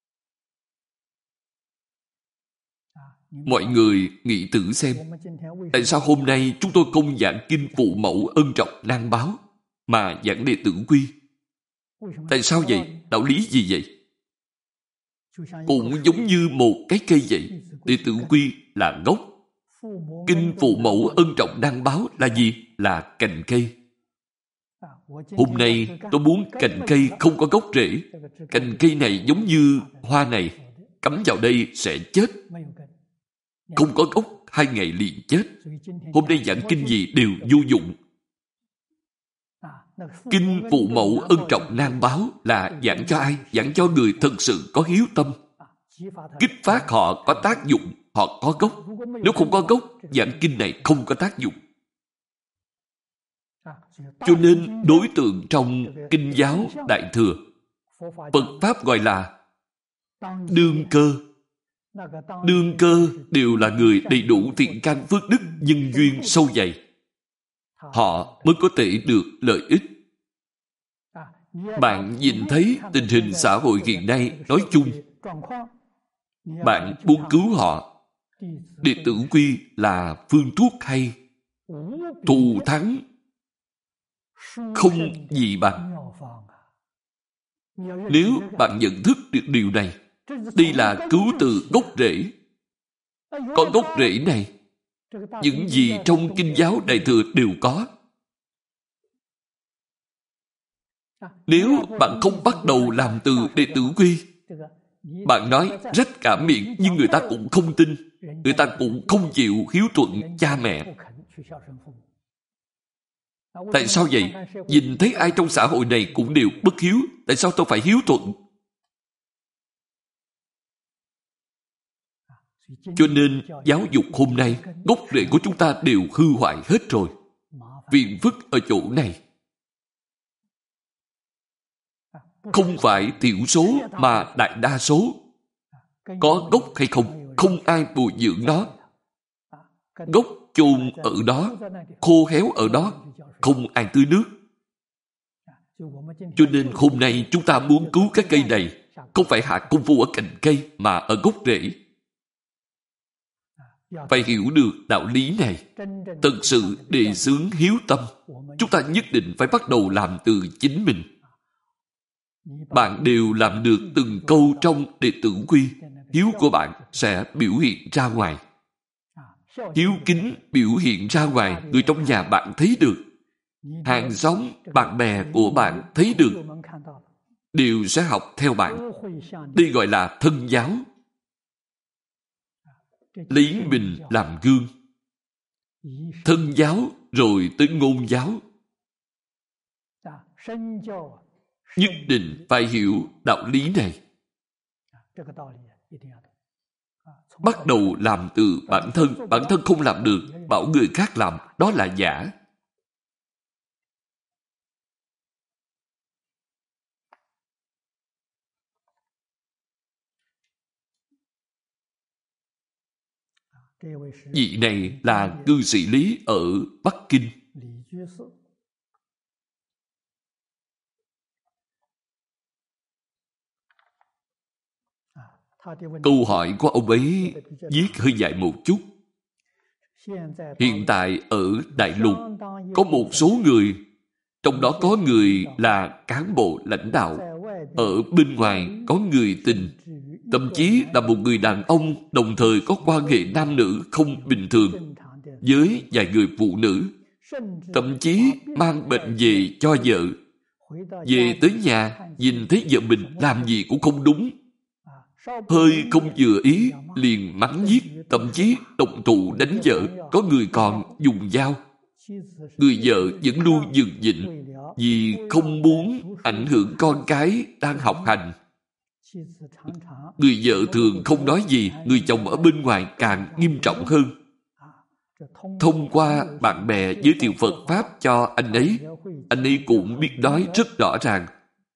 Mọi người nghĩ thử xem, tại sao hôm nay chúng tôi không giảng kinh Phụ Mẫu Ân Trọng Nan Báo mà giảng Đệ Tử Quy? Tại sao vậy? Đạo lý gì vậy? Cũng giống như một cái cây vậy. Đệ Tử Quy là gốc. Kinh Phụ Mẫu Ân Trọng Nan Báo là gì? Là cành cây. Hôm nay tôi muốn cành cây không có gốc rễ. Cành cây này giống như hoa này, cắm vào đây sẽ chết. Không có gốc, 2 ngày liền chết. Hôm nay giảng kinh gì đều vô dụng. Kinh Phụ Mẫu Ân Trọng Nan Báo là giảng cho ai? Giảng cho người thật sự có hiếu tâm. Kích phát họ có tác dụng, họ có gốc. Nếu không có gốc, giảng kinh này không có tác dụng. Cho nên đối tượng trong kinh giáo Đại Thừa, Phật Pháp gọi là đương cơ. Đương cơ đều là người đầy đủ thiện căn phước đức, nhân duyên sâu dày. Họ mới có thể được lợi ích. Bạn nhìn thấy tình hình xã hội hiện nay nói chung, bạn muốn cứu họ. Đệ Tử Quy là phương thuốc hay, thù thắng không gì bằng. Nếu bạn nhận thức được điều này, đây là cứu từ gốc rễ. Có gốc rễ này, những gì trong kinh giáo Đại Thừa đều có. Nếu bạn không bắt đầu làm từ Đệ Tử Quy, bạn nói rách cả miệng nhưng người ta cũng không tin. Người ta cũng không chịu hiếu thuận cha mẹ. Tại sao vậy? Nhìn thấy ai trong xã hội này cũng đều bất hiếu. Tại sao tôi phải hiếu thuận? Cho nên giáo dục hôm nay, gốc rễ của chúng ta đều hư hoại hết rồi. Phiền phức ở chỗ này. Không phải thiểu số mà đại đa số. Có gốc hay không, không ai bồi dưỡng nó. Gốc chôn ở đó, khô héo ở đó, không ai tưới nước. Cho nên hôm nay chúng ta muốn cứu cái cây này, không phải hạ công phu ở cành cây mà ở gốc rễ. Phải hiểu được đạo lý này. Thật sự đề xướng hiếu tâm, chúng ta nhất định phải bắt đầu làm từ chính mình. Bạn đều làm được từng câu trong Đệ Tử Quy, hiếu của bạn sẽ biểu hiện ra ngoài. Hiếu kính biểu hiện ra ngoài, người trong nhà bạn thấy được. Hàng xóm, bạn bè của bạn thấy được, đều sẽ học theo bạn. Đây gọi là thân giáo. Lấy mình làm gương. Thân giáo rồi tới ngôn giáo. Nhất định phải hiểu đạo lý này. Bắt đầu làm từ bản thân không làm được, bảo người khác làm, đó là giả. Vị này là cư sĩ Lý ở Bắc Kinh. Câu hỏi của ông ấy viết hơi dài một chút. Hiện tại ở Đại Lục có một số người, trong đó có người là cán bộ lãnh đạo, ở bên ngoài có người tình, thậm chí là một người đàn ông đồng thời có quan hệ nam nữ không bình thường với vài người phụ nữ, thậm chí mang bệnh về cho vợ. Về tới nhà, nhìn thấy vợ mình làm gì cũng không đúng, hơi không vừa ý liền mắng nhiếc, thậm chí động thủ đánh vợ, có người còn dùng dao. Người vợ vẫn luôn nhường nhịn vì không muốn ảnh hưởng con cái đang học hành. Người vợ thường không nói gì, người chồng ở bên ngoài càng nghiêm trọng hơn. Thông qua bạn bè giới thiệu Phật Pháp cho anh ấy cũng biết nói rất rõ ràng.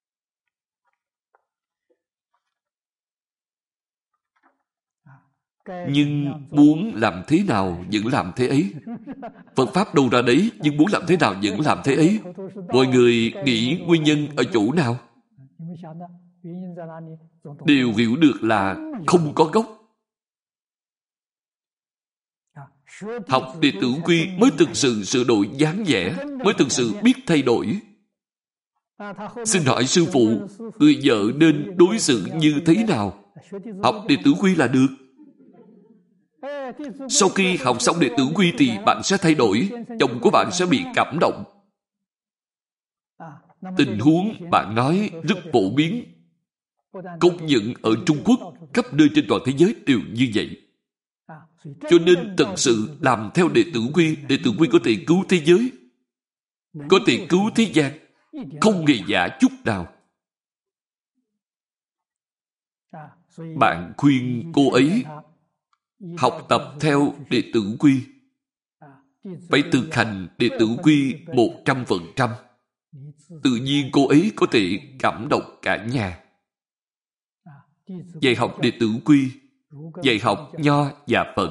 Nhưng muốn làm thế nào vẫn làm thế ấy. Phật Pháp đâu ra đấy, nhưng muốn làm thế nào vẫn làm thế ấy. Mọi người nghĩ nguyên nhân ở chỗ nào? Đều hiểu được là không có gốc. Học Đệ Tử Quy mới thực sự sửa đổi dáng vẻ, mới thực sự biết thay đổi. Xin hỏi sư phụ, người vợ nên đối xử như thế nào? Học Đệ Tử Quy là được. Sau khi học xong Đệ Tử Quy thì bạn sẽ thay đổi, chồng của bạn sẽ bị cảm động. Tình huống bạn nói rất phổ biến. Công nhận ở Trung Quốc, khắp nơi trên toàn thế giới đều như vậy. Cho nên thật sự làm theo Đệ Tử Quy có thể cứu thế giới, có thể cứu thế gian, không hề giả chút nào. Bạn khuyên cô ấy học tập theo Đệ Tử Quy, phải thực hành Đệ Tử Quy 100%. Tự nhiên cô ấy có thể cảm động cả nhà. Dạy học Đệ Tử Quy, dạy học Nho và Phật.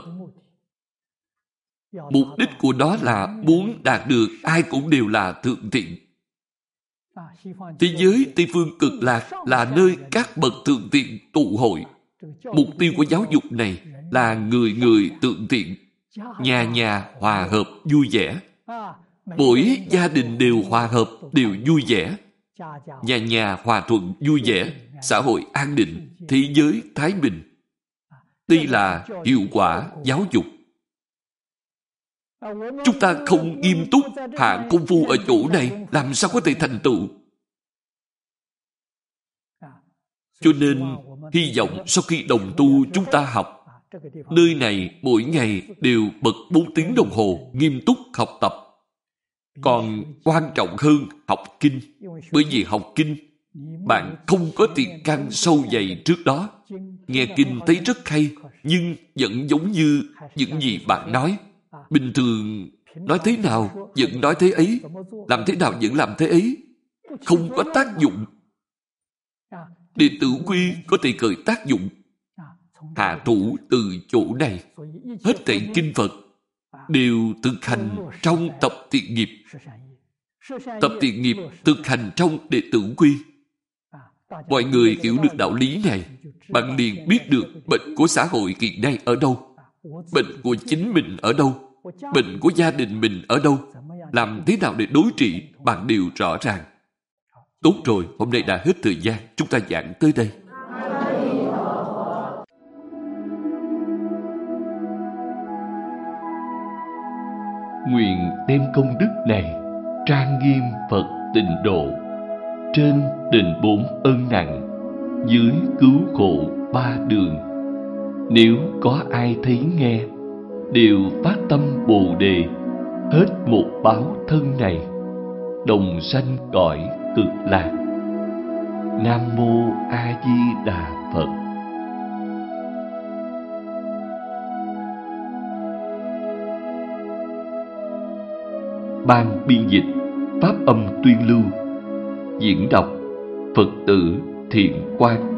Mục đích của nó là muốn đạt được ai cũng đều là thượng thiện. Thế giới Tây Phương Cực Lạc là nơi các bậc thượng thiện tụ hội. Mục tiêu của giáo dục này là người người thượng thiện, nhà nhà hòa hợp vui vẻ. Mỗi gia đình đều hòa hợp, đều vui vẻ. Nhà nhà hòa thuận vui vẻ, xã hội an định, thế giới thái bình. Đây là hiệu quả giáo dục. Chúng ta không nghiêm túc hạ công phu ở chỗ này, làm sao có thể thành tựu? Cho nên, hy vọng sau khi đồng tu chúng ta học, nơi này mỗi ngày đều bật 4 tiếng đồng hồ nghiêm túc học tập. Còn quan trọng hơn học kinh, bởi vì học kinh, bạn không có tiền căn sâu dày trước đó. Nghe kinh thấy rất hay, nhưng vẫn giống như những gì bạn nói. Bình thường nói thế nào vẫn nói thế ấy, làm thế nào vẫn làm thế ấy, không có tác dụng. Đệ Tử Quy có thể khởi tác dụng. Hạ thủ từ chỗ này, hết thảy kinh Phật đều thực hành trong tập thiện nghiệp. Tập thiện nghiệp thực hành trong Đệ Tử Quy. Mọi người hiểu được đạo lý này, bạn liền biết được bệnh của xã hội hiện nay ở đâu, bệnh của chính mình ở đâu, bệnh của gia đình mình ở đâu, làm thế nào để đối trị, bạn đều rõ ràng. Tốt rồi, hôm nay đã hết thời gian, chúng ta giảng tới đây. Nguyện đem công đức này trang nghiêm Phật Tịnh Độ, trên đền 4 ân nặng, dưới cứu khổ 3 đường. Nếu có ai thấy nghe, đều phát tâm Bồ Đề, hết một báo thân này, đồng sanh cõi Cực Lạc. Nam Mô A Di Đà Phật. Ban biên dịch Pháp âm tuyên lưu. Diễn đọc Phật tử Thiện Quang.